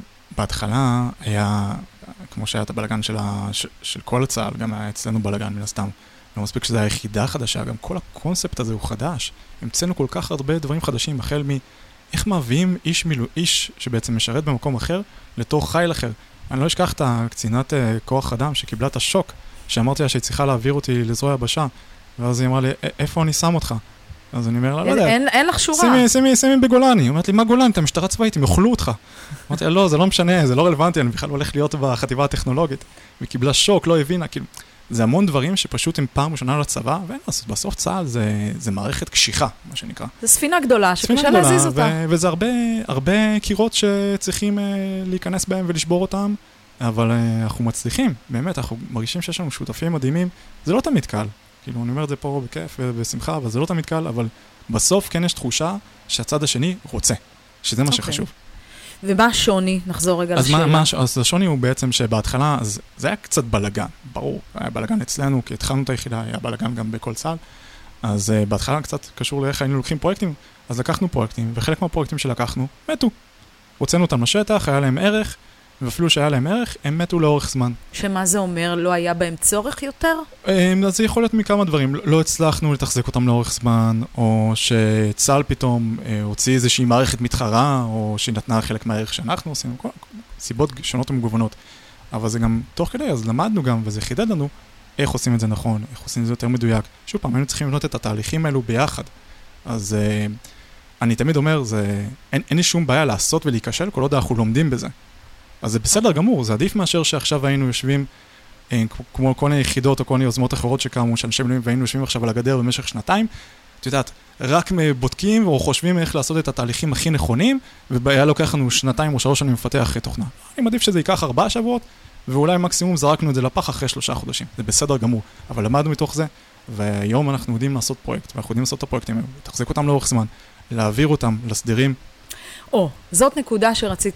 בהתחלה היה, כמו שהיה את הבלגן של כל הצה"ל, גם היה אצלנו בלגן מן הסתם. לא מספיק שזה היה יחידה חדשה, גם כל הקונספט הזה הוא חדש. המצאנו כל כך הרבה דברים חדשים, החל מאיך מביאים איש שבעצם משרת במקום אחר, לתוך חיל אחר. אני לא אשכח את הקצינת כוח אדם שקיבלה את השוק, שאמרתי לה שהיא צריכה להעביר אותי לזרוע יבשה, ואז היא אמרה לי, איפה אני שם אותך? אז אני אומר לה, לא יודע. אין לך שורה. שימי בגולני. היא אומרת לי, מה גולני? אתה משטרה צבאית, הם יאכלו אותך. אמרתי לה, לא, זה לא משנה, זה לא רלוונטי, אני בכלל הולך להיות בחטיבה הטכנולוגית. והיא קיבלה שוק, לא הבינה, כאילו, זה המון דברים שפשוט הם פעם ראשונה לצבא, ובסוף צה"ל זה מערכת קשיחה, מה שנקרא. זה ספינה גדולה, שקשה להזיז אותה. וזה הרבה קירות שצריכים להיכנס בהם ולשבור אותם, אבל אנחנו מצליחים, באמת, אנחנו מרגישים שיש לנו שותפים מדהימים, זה לא תמיד קל, כאילו אני אומר את זה פה בכיף ובשמחה, אבל זה לא תמיד קל, אבל בסוף כן יש תחושה שהצד השני רוצה, שזה מה שחשוב. ומה השוני? נחזור רגע לשאלה. אז השוני הוא בעצם שבהתחלה, אז זה היה קצת בלגן, ברור, היה בלגן אצלנו, כי התחלנו את היחידה, היה בלגן גם בכל צה"ל, אז בהתחלה קצת קשור לאיך היינו לוקחים פרויקטים, אז לקחנו פרויקטים, וחלק מהפרויקטים שלקחנו, מתו. הוצאנו אותם לשטח, היה להם ערך, ואפילו שהיה להם ערך, הם מתו לאורך זמן. שמה זה אומר? לא היה בהם צורך יותר? אז זה יכול להיות מכמה דברים. לא הצלחנו לתחזק אותם לאורך זמן, או שצה"ל פתאום הוציא איזושהי מערכת מתחרה, או שנתנה חלק מהערך שאנחנו עושים, סיבות שונות ומגוונות. אבל זה גם תוך כדי, אז למדנו גם, וזה חידד לנו, איך עושים את זה נכון, איך עושים את זה יותר מדויק. שוב פעם, היינו צריכים לבנות את התהליכים האלו ביחד. אז אני תמיד אומר, אין לי שום בעיה לעשות ולהיכשל, כל עוד אנחנו לומדים בזה. אז זה בסדר גמור, זה עדיף מאשר שעכשיו היינו יושבים, כמו כל מיני יחידות או כל מיני יוזמות אחרות שקמו, שאנשי מילואים והיינו יושבים עכשיו על הגדר במשך שנתיים, את יודעת, רק בודקים או חושבים איך לעשות את התהליכים הכי נכונים, והיה לוקח לנו 2 או 3 שנים לפתח תוכנה. אני מעדיף שזה ייקח 4 שבועות, ואולי מקסימום זרקנו את זה לפח אחרי 3 חודשים. זה בסדר גמור, אבל למדנו מתוך זה, והיום אנחנו יודעים לעשות פרויקט, ואנחנו יודעים לעשות את הפרויקטים האלה, לתחזק אותם לאורך זמן, להעביר אותם לסדירים. זאת נקודה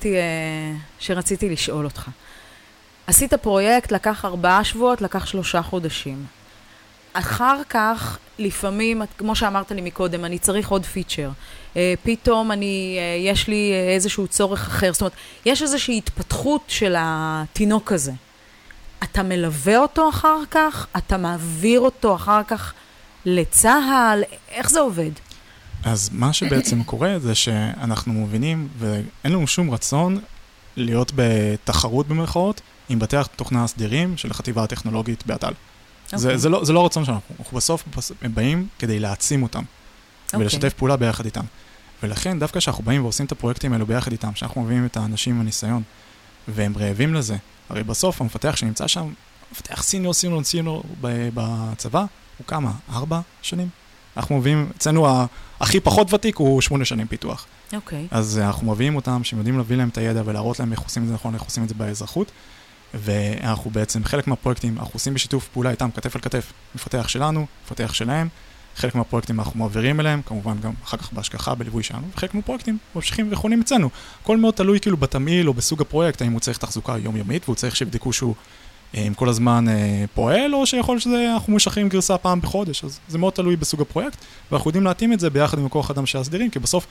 שרציתי לשאול אותך. עשית פרויקט, לקח 4 שבועות, לקח 3 חודשים. אחר כך, לפעמים, כמו שאמרת לי מקודם, אני צריך עוד פיצ'ר. פתאום יש לי איזשהו צורך אחר. זאת אומרת, יש איזושהי התפתחות של התינוק הזה. אתה מלווה אותו אחר כך? אתה מעביר אותו אחר כך לצה"ל? איך זה עובד? אז מה שבעצם קורה זה שאנחנו מבינים, ואין לנו שום רצון להיות בתחרות במרכאות, עם בתי התוכנה הסדירים של החטיבה הטכנולוגית באת"ל. זה לא רצון שלנו, אנחנו בסוף באים כדי להעצים אותם, ולשתף פעולה ביחד איתם. ולכן דווקא שאנחנו באים ועושים את הפרויקטים האלו ביחד איתם, שאנחנו מביאים את האנשים עם הניסיון, והם רעבים לזה, הרי בסוף המפתח שנמצא שם, המפתח סיניור בצבא, הוא כמה? 4 שנים? אנחנו מביאים, אצלנו הכי פחות ותיק הוא 8 שנים פיתוח. אוקיי. אז אנחנו מביאים אותם, שהם יודעים להביא להם את הידע ולהראות להם איך עושים את זה נכון, איך עושים את זה באזרחות. ואנחנו בעצם, חלק מהפרויקטים, אנחנו עושים בשיתוף פעולה איתם, כתף על כתף, מפתח שלנו, מפתח שלהם. חלק מהפרויקטים אנחנו מעבירים אליהם, כמובן גם אחר כך בהשגחה, בליווי שלנו, וחלק מהפרויקטים ממשיכים וחונים אצלנו. הכל מאוד תלוי כאילו בתמהיל או בסוג הפרויקט, האם הוא צריך תחזוקה יומיומית, והוא צריך שיבדקו שהוא עם כל הזמן פועל, או שיכול שאנחנו משחררים גרסה פעם בחודש. אז זה מאוד תלוי בסוג הפרויקט, ואנחנו יודעים להתאים את זה ביחד עם הכוח אדם של הסדירים, כי בסוף,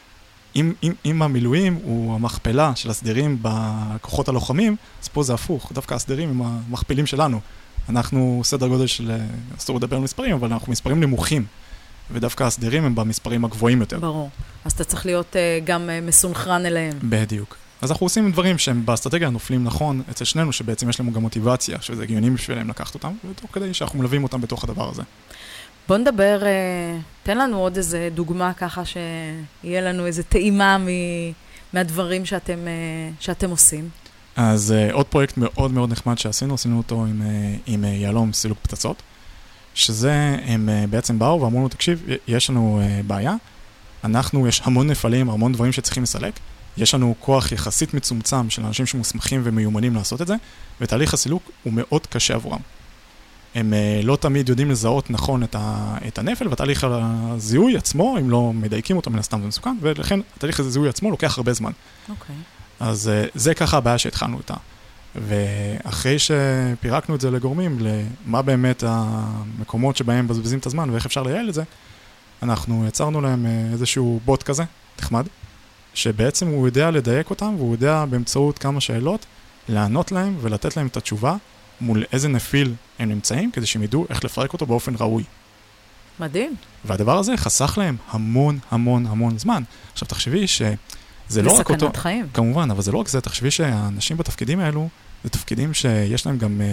אם המילואים הוא המכפלה של הסדירים בכוחות הלוחמים, אז פה זה הפוך, דווקא הסדירים הם המכפלים שלנו. אנחנו סדר גודל של, אסור לדבר על מספרים, אבל אנחנו מספרים נמוכים, ודווקא הסדירים הם במספרים הגבוהים יותר. ברור. אז אתה צריך להיות גם מסונכרן אליהם. בדיוק. אז אנחנו עושים דברים שהם באסטרטגיה נופלים נכון אצל שנינו, שבעצם יש לנו גם מוטיבציה, שזה הגיוני בשבילם לקחת אותם, ותוך כדי שאנחנו מלווים אותם בתוך הדבר הזה. בוא נדבר, תן לנו עוד איזה דוגמה ככה שיהיה לנו איזה טעימה מהדברים שאתם עושים. אז עוד פרויקט מאוד מאוד נחמד שעשינו, עשינו אותו עם יהלום סילוק פצצות, שזה הם בעצם באו ואמרו לנו, תקשיב, יש לנו בעיה, יש המון נפלים, המון דברים שצריכים לסלק, יש לנו כוח יחסית מצומצם של אנשים שמוסמכים ומיומנים לעשות את זה, ותהליך הסילוק הוא מאוד קשה עבורם. הם לא תמיד יודעים לזהות נכון את הנפל, והתהליך הזיהוי עצמו, אם לא מדייקים אותו מן הסתם זה מסוכן, ולכן התהליך הזיהוי עצמו לוקח הרבה זמן. אוקיי. אז זה ככה הבעיה שהתחלנו איתה. ואחרי שפירקנו את זה לגורמים, למה באמת המקומות שבהם מבזבזים את הזמן ואיך אפשר לייעל את זה, אנחנו יצרנו להם איזשהו בוט כזה, נחמד, שבעצם הוא יודע לדייק אותם, והוא יודע באמצעות כמה שאלות, לענות להם ולתת להם את התשובה, מול איזה נפיל הם נמצאים, כדי שהם ידעו איך לפרק אותו באופן ראוי. מדהים. והדבר הזה חסך להם המון המון המון זמן. עכשיו תחשבי שזה לא רק אותו... בסכנת חיים. כמובן, אבל זה לא רק זה, תחשבי שהאנשים בתפקידים האלו, זה תפקידים שיש להם גם...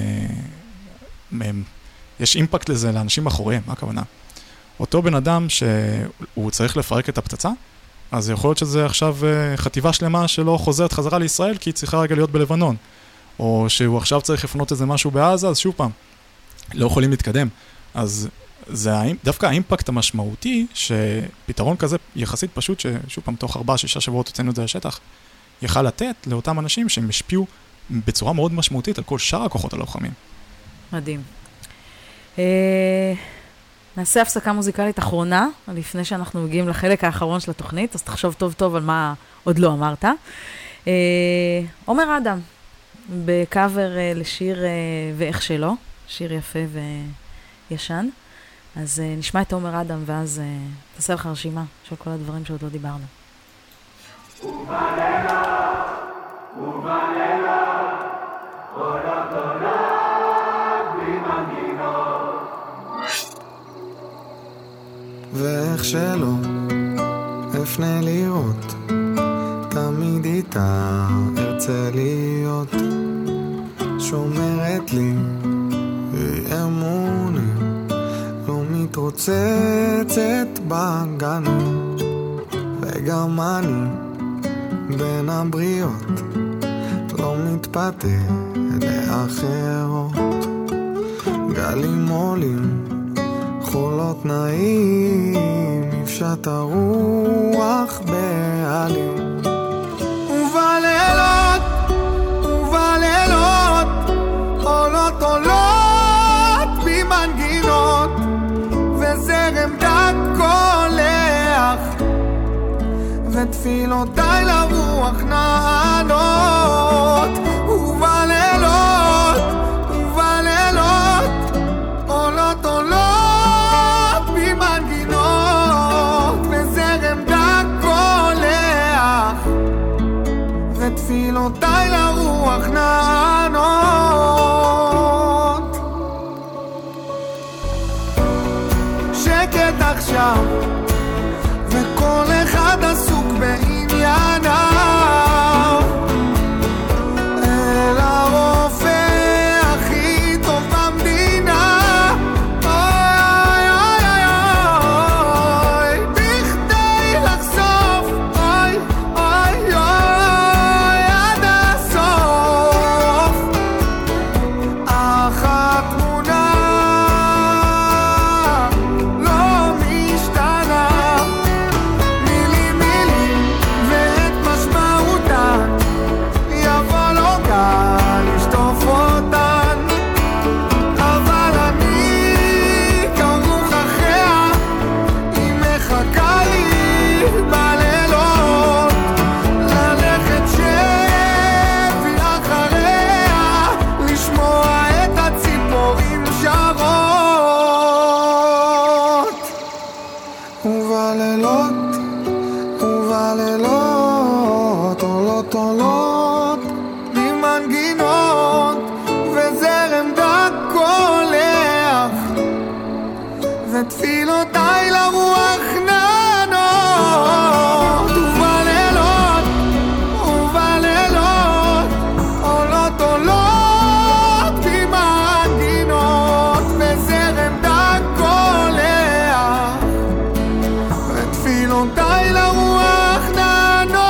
יש אימפקט לזה לאנשים מאחוריהם, מה הכוונה? אותו בן אדם שהוא צריך לפרק את הפצצה, אז יכול להיות שזה עכשיו חטיבה שלמה שלא חוזרת חזרה לישראל, כי היא צריכה רגע להיות בלבנון. או שהוא עכשיו צריך לפנות איזה משהו בעזה, אז שוב פעם, לא יכולים להתקדם. אז זה דווקא האימפקט המשמעותי, שפתרון כזה יחסית פשוט, ששוב פעם, תוך 4-6 שבועות הוצאנו את זה לשטח, יכל לתת לאותם אנשים שהם השפיעו בצורה מאוד משמעותית על כל שאר הכוחות הלוחמים. מדהים. נעשה הפסקה מוזיקלית אחרונה, לפני שאנחנו מגיעים לחלק האחרון של התוכנית, אז תחשוב טוב טוב על מה עוד לא אמרת. עומר אדם, בקאבר לשיר ואיך שלא, שיר יפה וישן. אז נשמע את עומר אדם, ואז תעשה לך רשימה של כל הדברים שעוד לא דיברנו. ואיך שלא אפנה לראות, תמיד איתה ארצה להיות, שומרת לי אמונים, לא מתרוצצת בגן, וגם אני בין הבריות לא מתפתה לאחרות. גלים עולים, חולות נעים, יפשט הרוח בעלים, ובלילות עולות במנגינות, וזרם דק קולח, ותפילותיי לרוח נענות. ובלילות עולות במנגינות, וזרם דק קולח, ותפילותיי לרוח נענות. שקט עכשיו, וכל אחד עסוק בענייניו, אל הרופא הכי טוב במדינה, אוי אוי אוי אוי, בכדי לחשוף, אוי אוי אוי עד הסוף, אך התמונה לא משתנה, מילים ואת משמעותן, יבוא לו גל לשטוף אותן, אבל אני כרוך אחריה, היא מחכה לי בלילות, ללכת שבי אחריה, לשמוע את הציפורים שרות. ובלילות עולות במנגינות, וזרם דק קולח, ותפילותיי לרוח נענות. ובלילות תפילותיי לרוח נענות.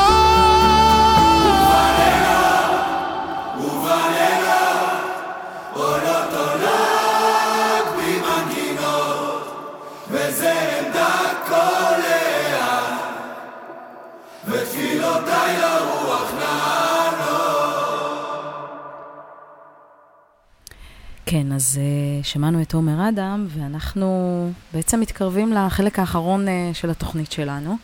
כן, אז שמענו את עומר אדם, ואנחנו בעצם מתקרבים לחלק האחרון של התוכנית שלנו,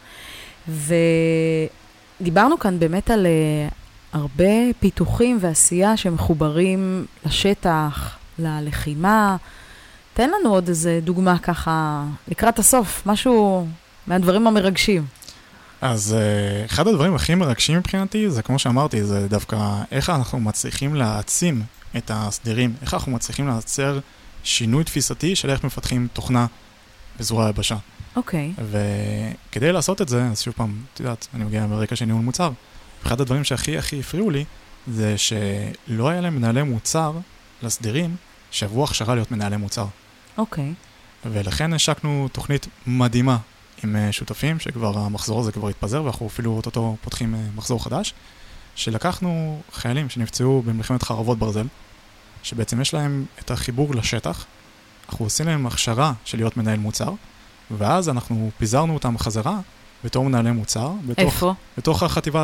ודיברנו כאן באמת על הרבה פיתוחים ועשייה שמחוברים לשטח, ללחימה. תן לנו עוד איזה דוגמה ככה, לקראת הסוף, משהו מהדברים המרגשים. אז אחד הדברים הכי מרגשים מבחינתי, זה כמו שאמרתי, זה דווקא איך אנחנו מצליחים להעצים את הסדרים, איך אנחנו מצליחים לייצר שינוי תפיסתי של איך מפתחים תוכנה בזרוע היבשה. אוקיי. וכדי לעשות את זה, אז שוב פעם, את יודעת, אני מגיע ברקע של ניהול מוצר, אחד הדברים שהכי הפריעו לי, זה שלא היה להם מנהלי מוצר לסדרים שעברו הכשרה להיות מנהלי מוצר. אוקיי. ולכן השקנו תוכנית מדהימה עם שותפים, שכבר המחזור הזה כבר התפזר, ואנחנו אפילו אותו פותחים מחזור חדש, שלקחנו חיילים שנפצעו במלחמת חרבות ברזל, שבעצם יש להם את החיבור לשטח, אנחנו עושים להם הכשרה של להיות מנהל מוצר, ואז אנחנו פיזרנו אותם חזרה בתור מנהלי מוצר. איפה? בתוך החטיבה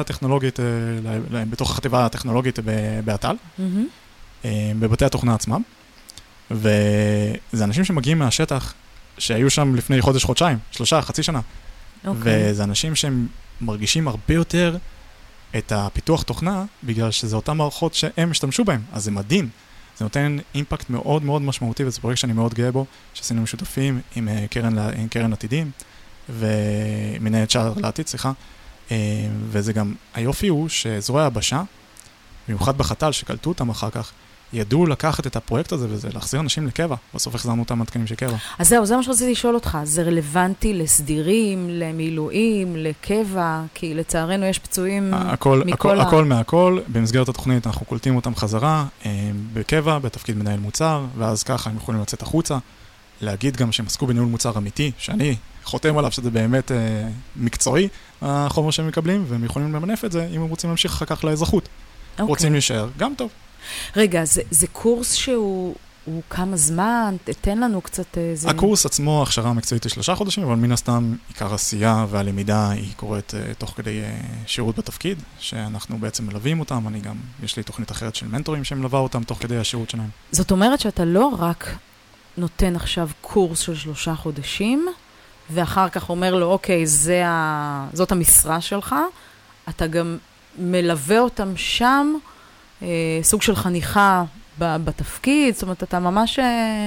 הטכנולוגית, באת"ל, בבתי התוכנה עצמם, וזה אנשים שמגיעים מהשטח, שהיו שם לפני חודש-חודשיים, 3, חצי שנה. וזה אנשים שהם מרגישים הרבה יותר את הפיתוח תוכנה, בגלל שזה אותן מערכות שהם השתמשו בהם. אז זה מדהים. זה נותן אימפקט מאוד מאוד משמעותי, וזה פרויקט שאני מאוד גאה בו, שעשינו עם שותפים, עם קרן עתידים, ומנהלת שער לעתיד, וזה גם, היופי הוא שזרוע היבשה, במיוחד בחת"ל שקלטו אותם אחר כך, ידעו לקחת את הפרויקט הזה וזה, להחזיר אנשים לקבע. בסוף החזרנו אותם מתקנים של קבע. אז זהו, זה מה שרציתי לשאול אותך. זה רלוונטי לסדירים, למילואים, לקבע, כי לצערנו יש פצועים הכל מהכל. במסגרת התוכנית אנחנו קולטים אותם חזרה, בקבע, בתפקיד מנהל מוצר, ואז ככה הם יכולים לצאת החוצה, להגיד גם שהם עסקו בניהול מוצר אמיתי, שאני חותם עליו שזה באמת מקצועי, החומר שהם מקבלים, והם יכולים למנף את זה אם הם רוצים להמשיך אחר כך לאזרחות. רוצים להישאר, גם טוב. רגע, זה קורס שהוא כמה זמן? תן לנו קצת איזה... הקורס עצמו, הכשרה מקצועית היא 3 חודשים, אבל מן הסתם עיקר עשייה והלמידה היא קורית תוך כדי שירות בתפקיד, שאנחנו בעצם מלווים אותם. יש לי תוכנית אחרת של מנטורים שמלווה אותם תוך כדי השירות שלהם. זאת אומרת שאתה לא רק נותן עכשיו קורס של 3 חודשים, ואחר כך אומר לו, אוקיי, זאת המשרה שלך, אתה גם מלווה אותם שם, סוג של חניכה בתפקיד, זאת אומרת, אתה ממש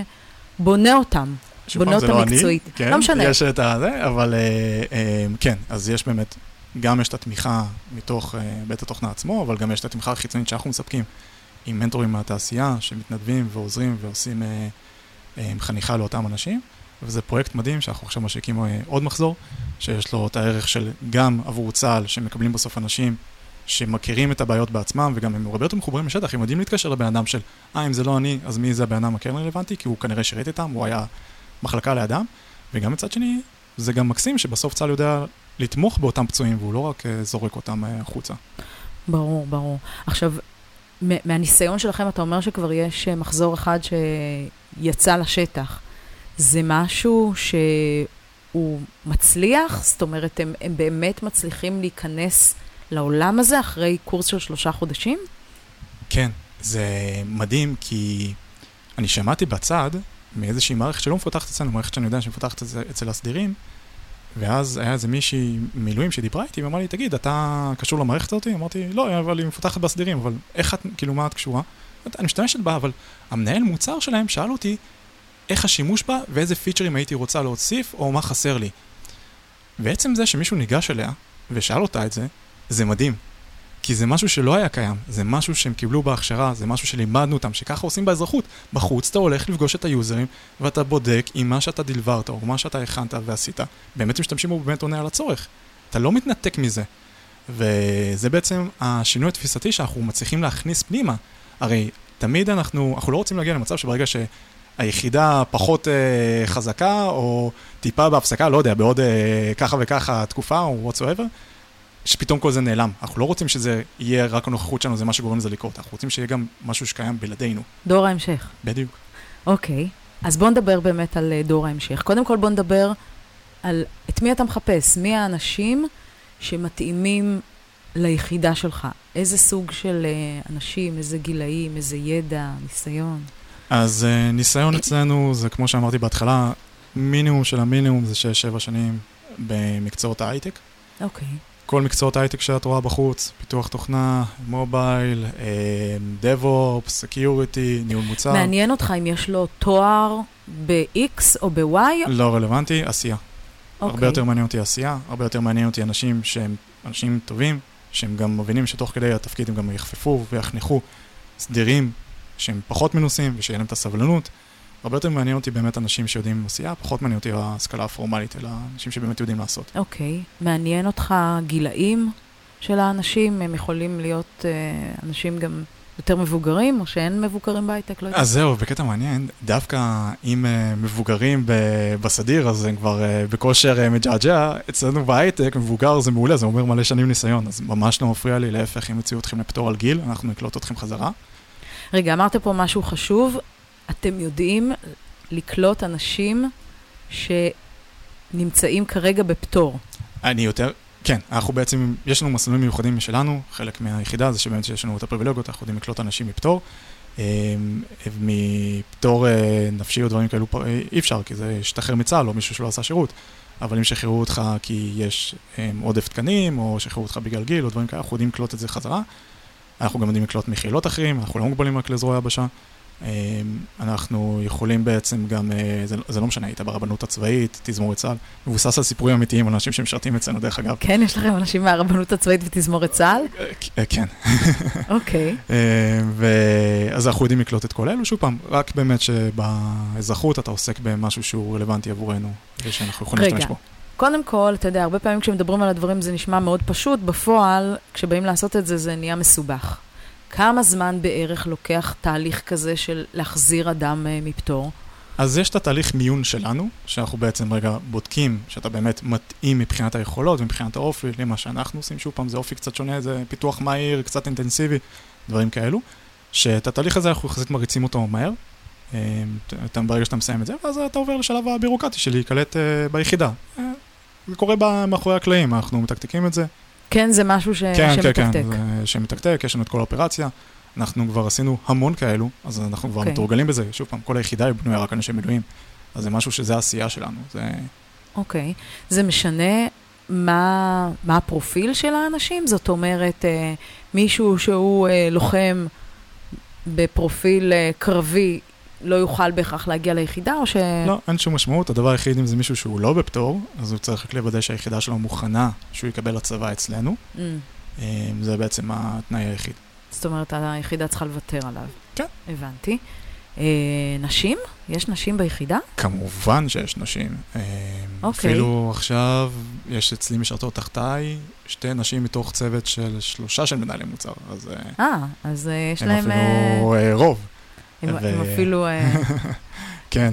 בונה אותם, בונה אותם מקצועית. כן, לא משנה. יש את זה, אבל כן, אז יש באמת, גם יש את התמיכה מתוך בית התוכנה עצמו, אבל גם יש את התמיכה החיצונית שאנחנו מספקים עם מנטורים מהתעשייה, שמתנדבים ועוזרים ועושים חניכה לאותם אנשים, וזה פרויקט מדהים שאנחנו עכשיו משיקים עוד מחזור, שיש לו את הערך של גם עבור צה"ל, שמקבלים בסוף אנשים, שמכירים את הבעיות בעצמם, וגם הם הרבה יותר מחוברים לשטח, הם יודעים להתקשר לבן אדם של, אם זה לא אני, אז מי זה הבן אדם הכן רלוונטי, כי הוא כנראה שירת איתם, הוא היה מחלקה לאדם, וגם מצד שני, זה גם מקסים שבסוף צה"ל יודע לתמוך באותם פצועים, והוא לא רק זורק אותם החוצה. ברור, ברור. עכשיו, מהניסיון שלכם, אתה אומר שכבר יש מחזור אחד שיצא לשטח. זה משהו שהוא מצליח? זאת אומרת, הם באמת מצליחים להיכנס לעולם הזה אחרי קורס של 3 חודשים? כן, זה מדהים, כי אני שמעתי בצד מאיזושהי מערכת שלא מפותחת אצלנו, מערכת שאני יודע שמפותחת אצל הסדירים, ואז היה איזה מישהי מילואים שדיברה איתי, ואמרה לי, תגיד, אתה קשור למערכת הזאת? אמרתי, לא, אבל היא מפותחת בסדירים, אבל איך את, כאילו, מה את קשורה? אני משתמשת בה, אבל המנהל מוצר שלהם שאל אותי איך השימוש בה, ואיזה פיצ'רים הייתי רוצה להוסיף, או מה חסר לי. ועצם זה שמישהו ניגש אליה, ושאל אותה את זה, זה מדהים. כי זה משהו שלא היה קיים, זה משהו שהם קיבלו בהכשרה, זה משהו שלימדנו אותם, שככה עושים באזרחות. בחוץ אתה הולך לפגוש את היוזרים, ואתה בודק אם מה שאתה דלברת, או מה שאתה הכנת ועשית, באמת משתמשים בו באמת עונה על הצורך. אתה לא מתנתק מזה. וזה בעצם השינוי התפיסתי שאנחנו מצליחים להכניס פנימה. הרי תמיד אנחנו לא רוצים להגיע למצב שברגע היחידה פחות חזקה, או טיפה בהפסקה, לא יודע, בעוד ככה וככה תקופה, או whatsoever, שפתאום כל זה נעלם. אנחנו לא רוצים שזה יהיה רק הנוכחות שלנו, זה מה שגורם לזה לקרות. אנחנו רוצים שיהיה גם משהו שקיים בלעדינו. דור ההמשך. בדיוק. אוקיי, אז בוא נדבר באמת על דור ההמשך. קודם כל בוא נדבר על את מי אתה מחפש, מי האנשים שמתאימים ליחידה שלך. איזה סוג של אנשים, איזה גילאים, איזה ידע, ניסיון. אז ניסיון אצלנו זה, כמו שאמרתי בהתחלה, מינימום של המינימום זה 6-7 שנים במקצועות ההייטק. אוקיי. כל מקצועות ההייטק שאת רואה בחוץ, פיתוח תוכנה, מובייל, DevOps, Security, ניהול מוצר. מעניין אותך אם יש לו תואר ב-X או ב-Y? לא רלוונטי, עשייה. אוקיי. הרבה יותר מעניין אותי עשייה, הרבה יותר מעניין אותי אנשים שהם אנשים טובים, שהם גם מבינים שתוך כדי התפקיד הם גם יחפפו ויחנכו סדירים שהם פחות מנוסים ושיהיה להם את הסבלנות. הרבה יותר מעניין אותי באמת אנשים שיודעים עשייה, פחות מעניין אותי ההשכלה הפורמלית, אלא אנשים שבאמת יודעים לעשות. אוקיי. מעניין אותך גילאים של האנשים? הם יכולים להיות אנשים גם יותר מבוגרים, או שאין מבוגרים בהייטק? לא אז זהו, בקטע מעניין, דווקא אם מבוגרים בסדיר, אז הם כבר בכושר מג'עג'ע, אצלנו בהייטק, מבוגר זה מעולה, זה אומר מלא שנים ניסיון, אז ממש לא מפריע לי, להפך, אם יוציאו אתכם לפטור על גיל, אנחנו נקלוט אתכם חזרה. רגע, אמרת פה משהו חשוב, אתם יודעים לקלוט אנשים שנמצאים כרגע בפטור. כן, אנחנו בעצם, יש לנו מסלולים מיוחדים משלנו, חלק מהיחידה זה שבאמת יש לנו את הפריבילגיות, אנחנו יודעים לקלוט אנשים מפטור. מפטור נפשי או דברים כאלו אי אפשר, כי זה ישתחרר מצה"ל או מישהו שלא עשה שירות, אבל אם שחררו אותך כי יש עודף תקנים, או שחררו אותך בגלל גיל, או דברים כאלה, אנחנו יודעים לקלוט את זה חזרה. אנחנו גם יודעים לקלוט מחילות אחרים, אנחנו לא מוגבלים רק לזרוע יבשה. אנחנו יכולים בעצם גם, זה לא משנה, היית ברבנות הצבאית, תזמורת צה"ל, מבוסס על סיפורים אמיתיים, על אנשים שמשרתים אצלנו דרך אגב. כן, יש לכם אנשים מהרבנות הצבאית ותזמורת צה"ל? כן. אוקיי. אז אנחנו יודעים לקלוט את כל אלו, שוב פעם, רק באמת שבאזרחות אתה עוסק במשהו שהוא רלוונטי עבורנו, ושאנחנו יכולים להשתמש בו. קודם כל, אתה יודע, הרבה פעמים כשמדברים על הדברים זה נשמע מאוד פשוט, בפועל, כשבאים לעשות את זה, זה נהיה מסובך. כמה זמן בערך לוקח תהליך כזה של להחזיר אדם מפטור? אז יש את התהליך מיון שלנו, שאנחנו בעצם רגע בודקים שאתה באמת מתאים מבחינת היכולות ומבחינת האופי, למה שאנחנו עושים, שוב פעם, זה אופי קצת שונה, זה פיתוח מהיר, קצת אינטנסיבי, דברים כאלו, שאת התהליך הזה אנחנו יחסית מריצים אותו מהר, ברגע שאתה מסיים את זה, ואז אתה עובר לשלב הבירוקרטי של להיקלט ביחידה. זה קורה מאחורי הקלעים, אנחנו מתקתקים את זה. כן, זה משהו שמתקתק. כן, שמתקתק, יש לנו את כל האופרציה. אנחנו כבר עשינו המון כאלו, אז אנחנו כבר מתורגלים בזה. שוב פעם, כל היחידה היא בנויה רק אנשי מילואים. אז זה משהו שזה העשייה שלנו. אוקיי. זה משנה מה הפרופיל של האנשים? זאת אומרת, מישהו שהוא לוחם בפרופיל קרבי, לא יוכל בהכרח להגיע ליחידה, או ש... לא, אין שום משמעות. הדבר היחיד אם זה מישהו שהוא לא בפטור, אז הוא צריך לוודא שהיחידה שלו מוכנה שהוא יקבל לצבא אצלנו. זה בעצם התנאי היחיד. זאת אומרת, היחידה צריכה לוותר עליו. כן. הבנתי. נשים? יש נשים ביחידה? כמובן שיש נשים. אוקיי. אפילו עכשיו יש אצלי משרתות תחתיי 2 נשים מתוך צוות של 3 של מנהלי מוצר. אז יש להם... הם אפילו רוב. הם אפילו... כן,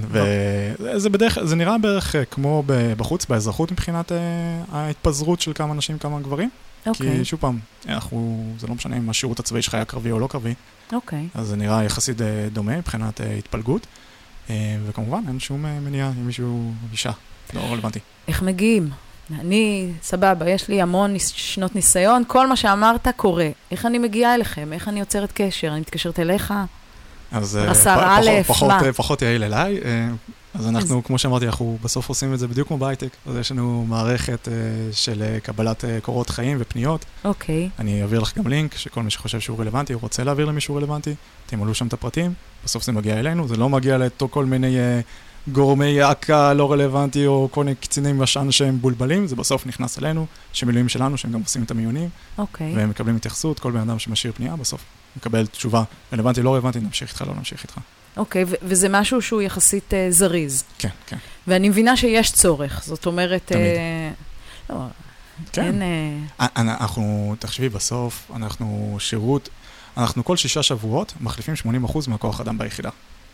וזה נראה בערך כמו בחוץ, באזרחות מבחינת ההתפזרות של כמה נשים, כמה גברים. כי שוב פעם, זה לא משנה אם השירות הצבאי שלך היה קרבי או לא קרבי. אז זה נראה יחסית דומה מבחינת התפלגות. וכמובן, אין שום מניעה עם מישהו אישה. לא רלוונטי. איך מגיעים? אני, סבבה, יש לי המון שנות ניסיון, כל מה שאמרת קורה. איך אני מגיעה אליכם? איך אני יוצרת קשר? אני מתקשרת אליך? אז פחות יעיל אליי. אז אנחנו, כמו שאמרתי, אנחנו בסוף עושים את זה בדיוק כמו בהייטק. אז יש לנו מערכת של קבלת קורות חיים ופניות. אוקיי. אני אעביר לך גם לינק, שכל מי שחושב שהוא רלוונטי, הוא רוצה להעביר למישהו רלוונטי, תמלאו שם את הפרטים, בסוף זה מגיע אלינו, זה לא מגיע כל מיני גורמי עקה לא רלוונטי, או כל מיני קצינים משען שהם בולבלים, זה בסוף נכנס אלינו, שמילואים שלנו, שהם גם עושים את המיונים, והם מקבלים התייחסות, כל בן אדם שמשאיר פנייה, בסוף מקבל תשובה, רלוונטי, לא רלוונטי, נמשיך איתך, לא נמשיך איתך. אוקיי, וזה משהו שהוא יחסית זריז. כן, כן. ואני מבינה שיש צורך, זאת אומרת... תמיד. כן. אנחנו, תחשבי, בסוף, אנחנו שירות, אנחנו כל 6 שבועות מחליפים 80% מהכוח אדם ביחידה.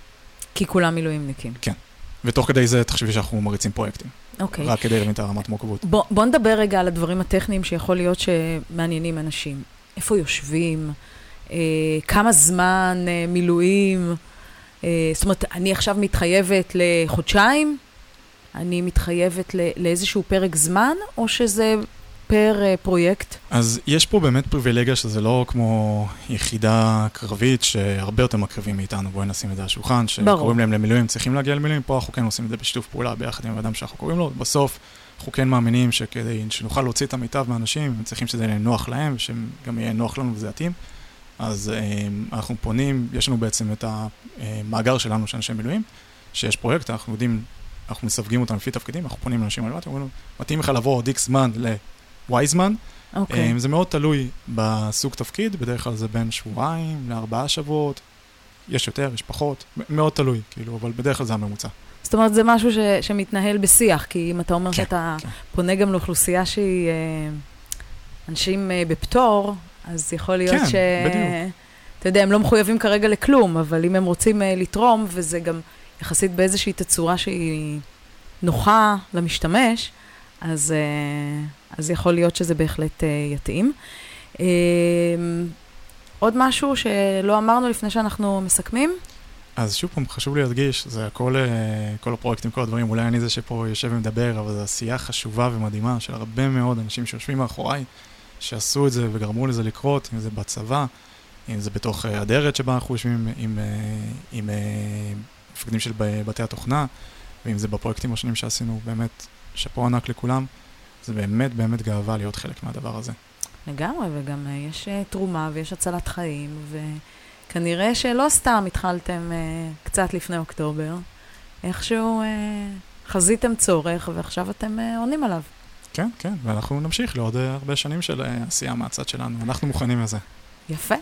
כי כולם מילואימניקים. כן. ותוך כדי זה תחשבי שאנחנו מריצים פרויקטים. אוקיי. רק כדי להבין את הרמת מורכבות. בוא נדבר רגע על הדברים הטכניים שיכול להיות שמעניינים אנשים. איפה יושבים? כמה זמן מילואים? זאת אומרת, אני עכשיו מתחייבת לחודשיים? אני מתחייבת לאיזשהו פרק זמן? או שזה פר פרויקט? אז יש פה באמת פריבילגיה שזה לא כמו יחידה קרבית שהרבה יותר מקרבים מאיתנו. בואי נשים את זה על השולחן, שקוראים להם למילואים, צריכים להגיע למילואים. פה אנחנו כן עושים את זה בשיתוף פעולה ביחד עם האדם שאנחנו קוראים לו. בסוף אנחנו כן מאמינים שכדי שנוכל להוציא את המיטב מהאנשים, הם צריכים שזה יהיה נוח להם, ושגם יהיה נוח לנו וזה יתאים. אז אנחנו פונים, יש לנו בעצם את המאגר שלנו של אנשי מילואים, שיש פרויקט, אנחנו יודעים, אנחנו מסווגים אותם לפי תפקידים, אנחנו פונים לאנשים מלבד, אומרים, מתאים לך לבוא עוד X זמן ל-Y זמן. אוקיי. זה מאוד תלוי בסוג תפקיד, בדרך כלל זה בין שבועיים ל4 שבועות, יש יותר, יש פחות, מאוד תלוי, כאילו, אבל בדרך כלל זה הממוצע. זאת אומרת, זה משהו שמתנהל בשיח, כי אם אתה אומר שאתה פונה גם לאוכלוסייה שהיא אנשים בפטור, אז יכול להיות אתה יודע, הם לא מחויבים כרגע לכלום, אבל אם הם רוצים לתרום, וזה גם יחסית באיזושהי תצורה שהיא נוחה למשתמש, אז יכול להיות שזה בהחלט יתאים. עוד משהו שלא אמרנו לפני שאנחנו מסכמים? אז שוב פעם, חשוב לי להדגיש, זה כל הפרויקטים, כל הדברים, אולי אני זה שפה יושב ומדבר, אבל זו עשייה חשובה ומדהימה של הרבה מאוד אנשים שיושבים מאחוריי, שעשו את זה וגרמו לזה לקרות, אם זה בצבא, אם זה בתוך הדרת שבה אנחנו יושבים עם מפקדים של בתי התוכנה, ואם זה בפרויקטים השונים שעשינו, באמת שפו ענק לכולם, זה באמת באמת גאווה להיות חלק מהדבר הזה. לגמרי, וגם יש תרומה ויש הצלת חיים, וכנראה שלא סתם התחלתם קצת לפני אוקטובר, איכשהו חזיתם צורך, ועכשיו אתם עונים עליו. כן, כן, ואנחנו נמשיך לעוד הרבה שנים של עשייה מהצד שלנו, אנחנו מוכנים לזה. יפה.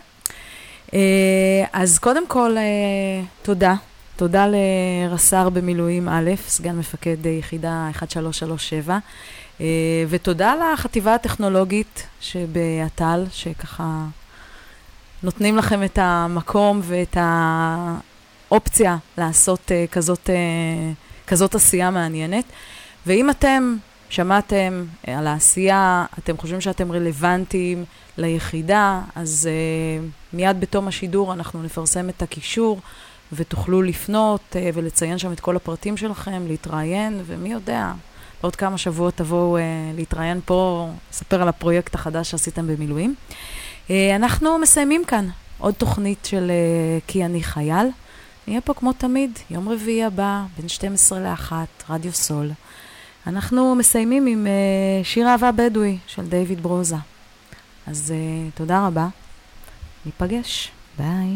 אז קודם כל, תודה. תודה לרס"ר במילואים א', סגן מפקד יחידה 1337, ותודה לחטיבה הטכנולוגית שבאת"ל, שככה נותנים לכם את המקום ואת האופציה לעשות כזאת עשייה מעניינת. ואם אתם שמעתם על העשייה, אתם חושבים שאתם רלוונטיים ליחידה, אז מיד בתום השידור אנחנו נפרסם את הקישור, ותוכלו לפנות ולציין שם את כל הפרטים שלכם, להתראיין, ומי יודע, בעוד כמה שבועות תבואו להתראיין פה, לספר על הפרויקט החדש שעשיתם במילואים. אנחנו מסיימים כאן עוד תוכנית של כי אני חייל. נהיה פה כמו תמיד, יום רביעי הבא, בין 12 ל-1, רדיו סול. אנחנו מסיימים עם שיר אהבה בדואי של דיוויד ברוזה. אז תודה רבה. ניפגש. ביי.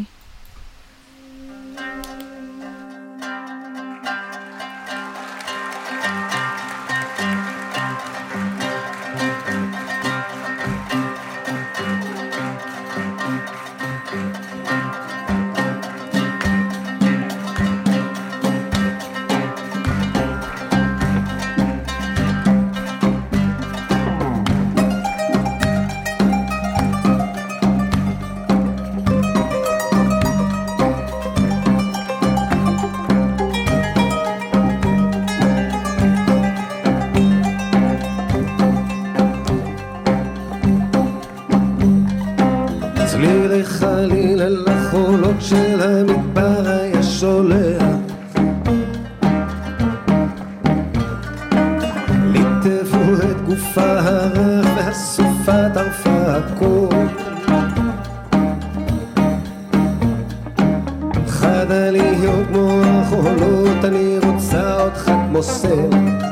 של המדבר היה שולח ליטפו את גופה הרך והסופה טרפה הכל חדה להיות כמו החולות אני רוצה אותך כמו סר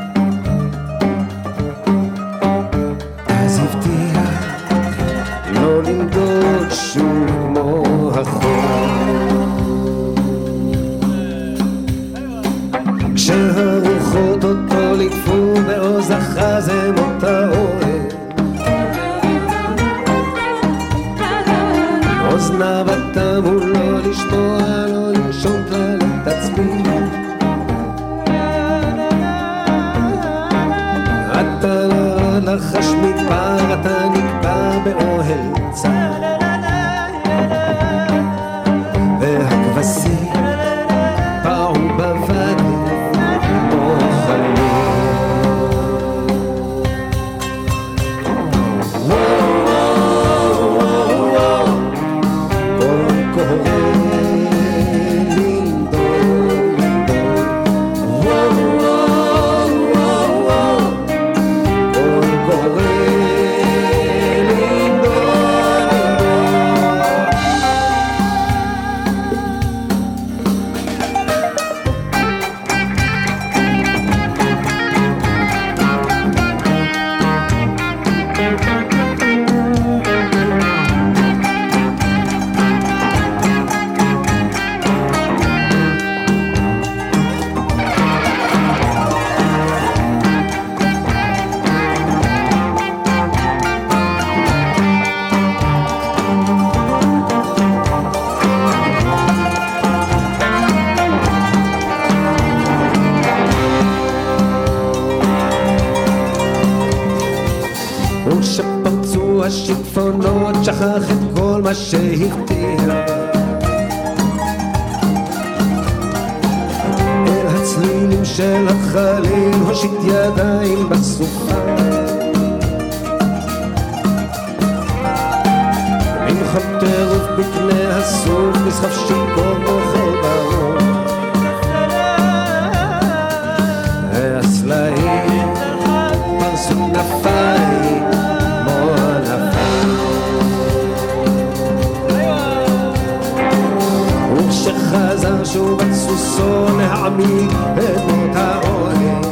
אז הבטיח לא למדוד שוב כמו החול כשהרוחות אותו ליטפו בעוז החזם אותה אוהב אוזניו התמו לא לשמוע לא לנשום כלל את עצמי אתה לא לחש מדבר אתה נקבע באוהל צר והכבשים באו ושפרצו השיטפונות שכח את כל מה שהבטיח. אל הצלילים של החליל הושיט ידיים בסופה, עם טירוף בקנה הסוף נסחף שיכור בכל ברור. הסלעים פרסו כנפיים כמו ענפיים, וכשחזר שוב את סוסו להעמיד את מות האוהל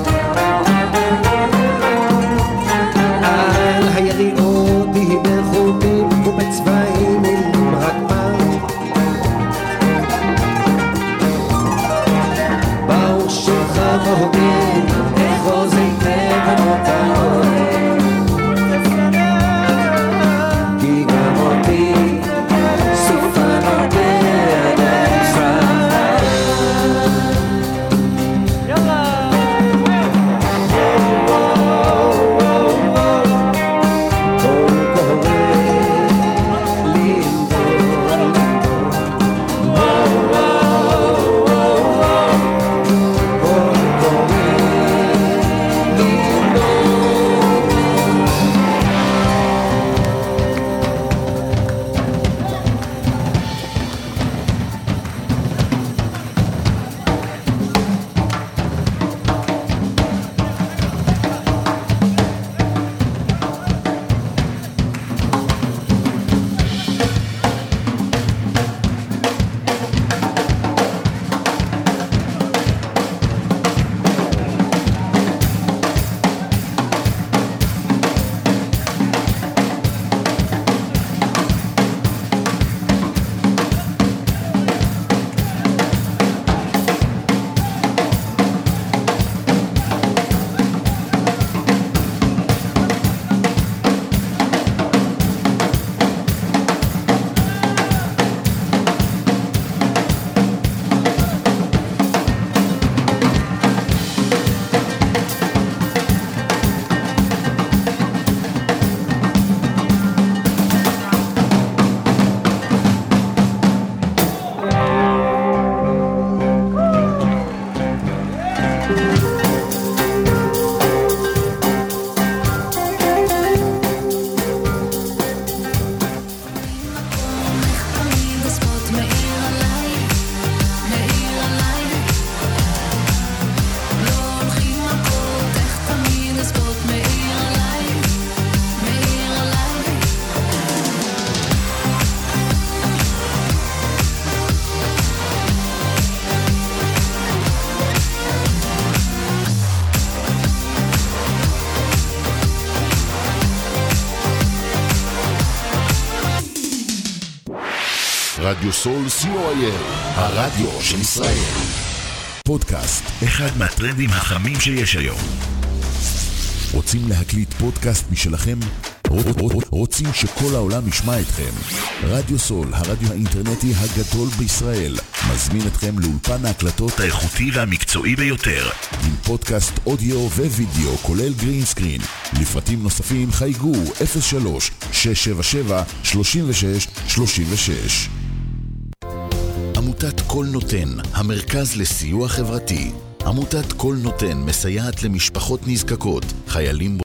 על היריעות היא בחוטים ובצבעים עם רקמן. באור שלך בהוגן אחוז היטב את האוהל, כי גם אותי סופה נותנת רדיו סול COIL, הרדיו של ישראל. פודקאסט, אחד מהטרנדים החמים שיש היום. רוצים להקליט פודקאסט משלכם? רוצים שכל העולם ישמע אתכם? רדיו סול, הרדיו האינטרנטי הגדול בישראל, מזמין אתכם לאולפן ההקלטות האיכותי והמקצועי ביותר, עם פודקאסט אודיו ווידאו כולל גרין סקרין. לפרטים נוספים חייגו 03-677-3636. עמותת כל נותן, המרכז לסיוע חברתי. עמותת כל נותן מסייעת למשפחות נזקקות, חיילים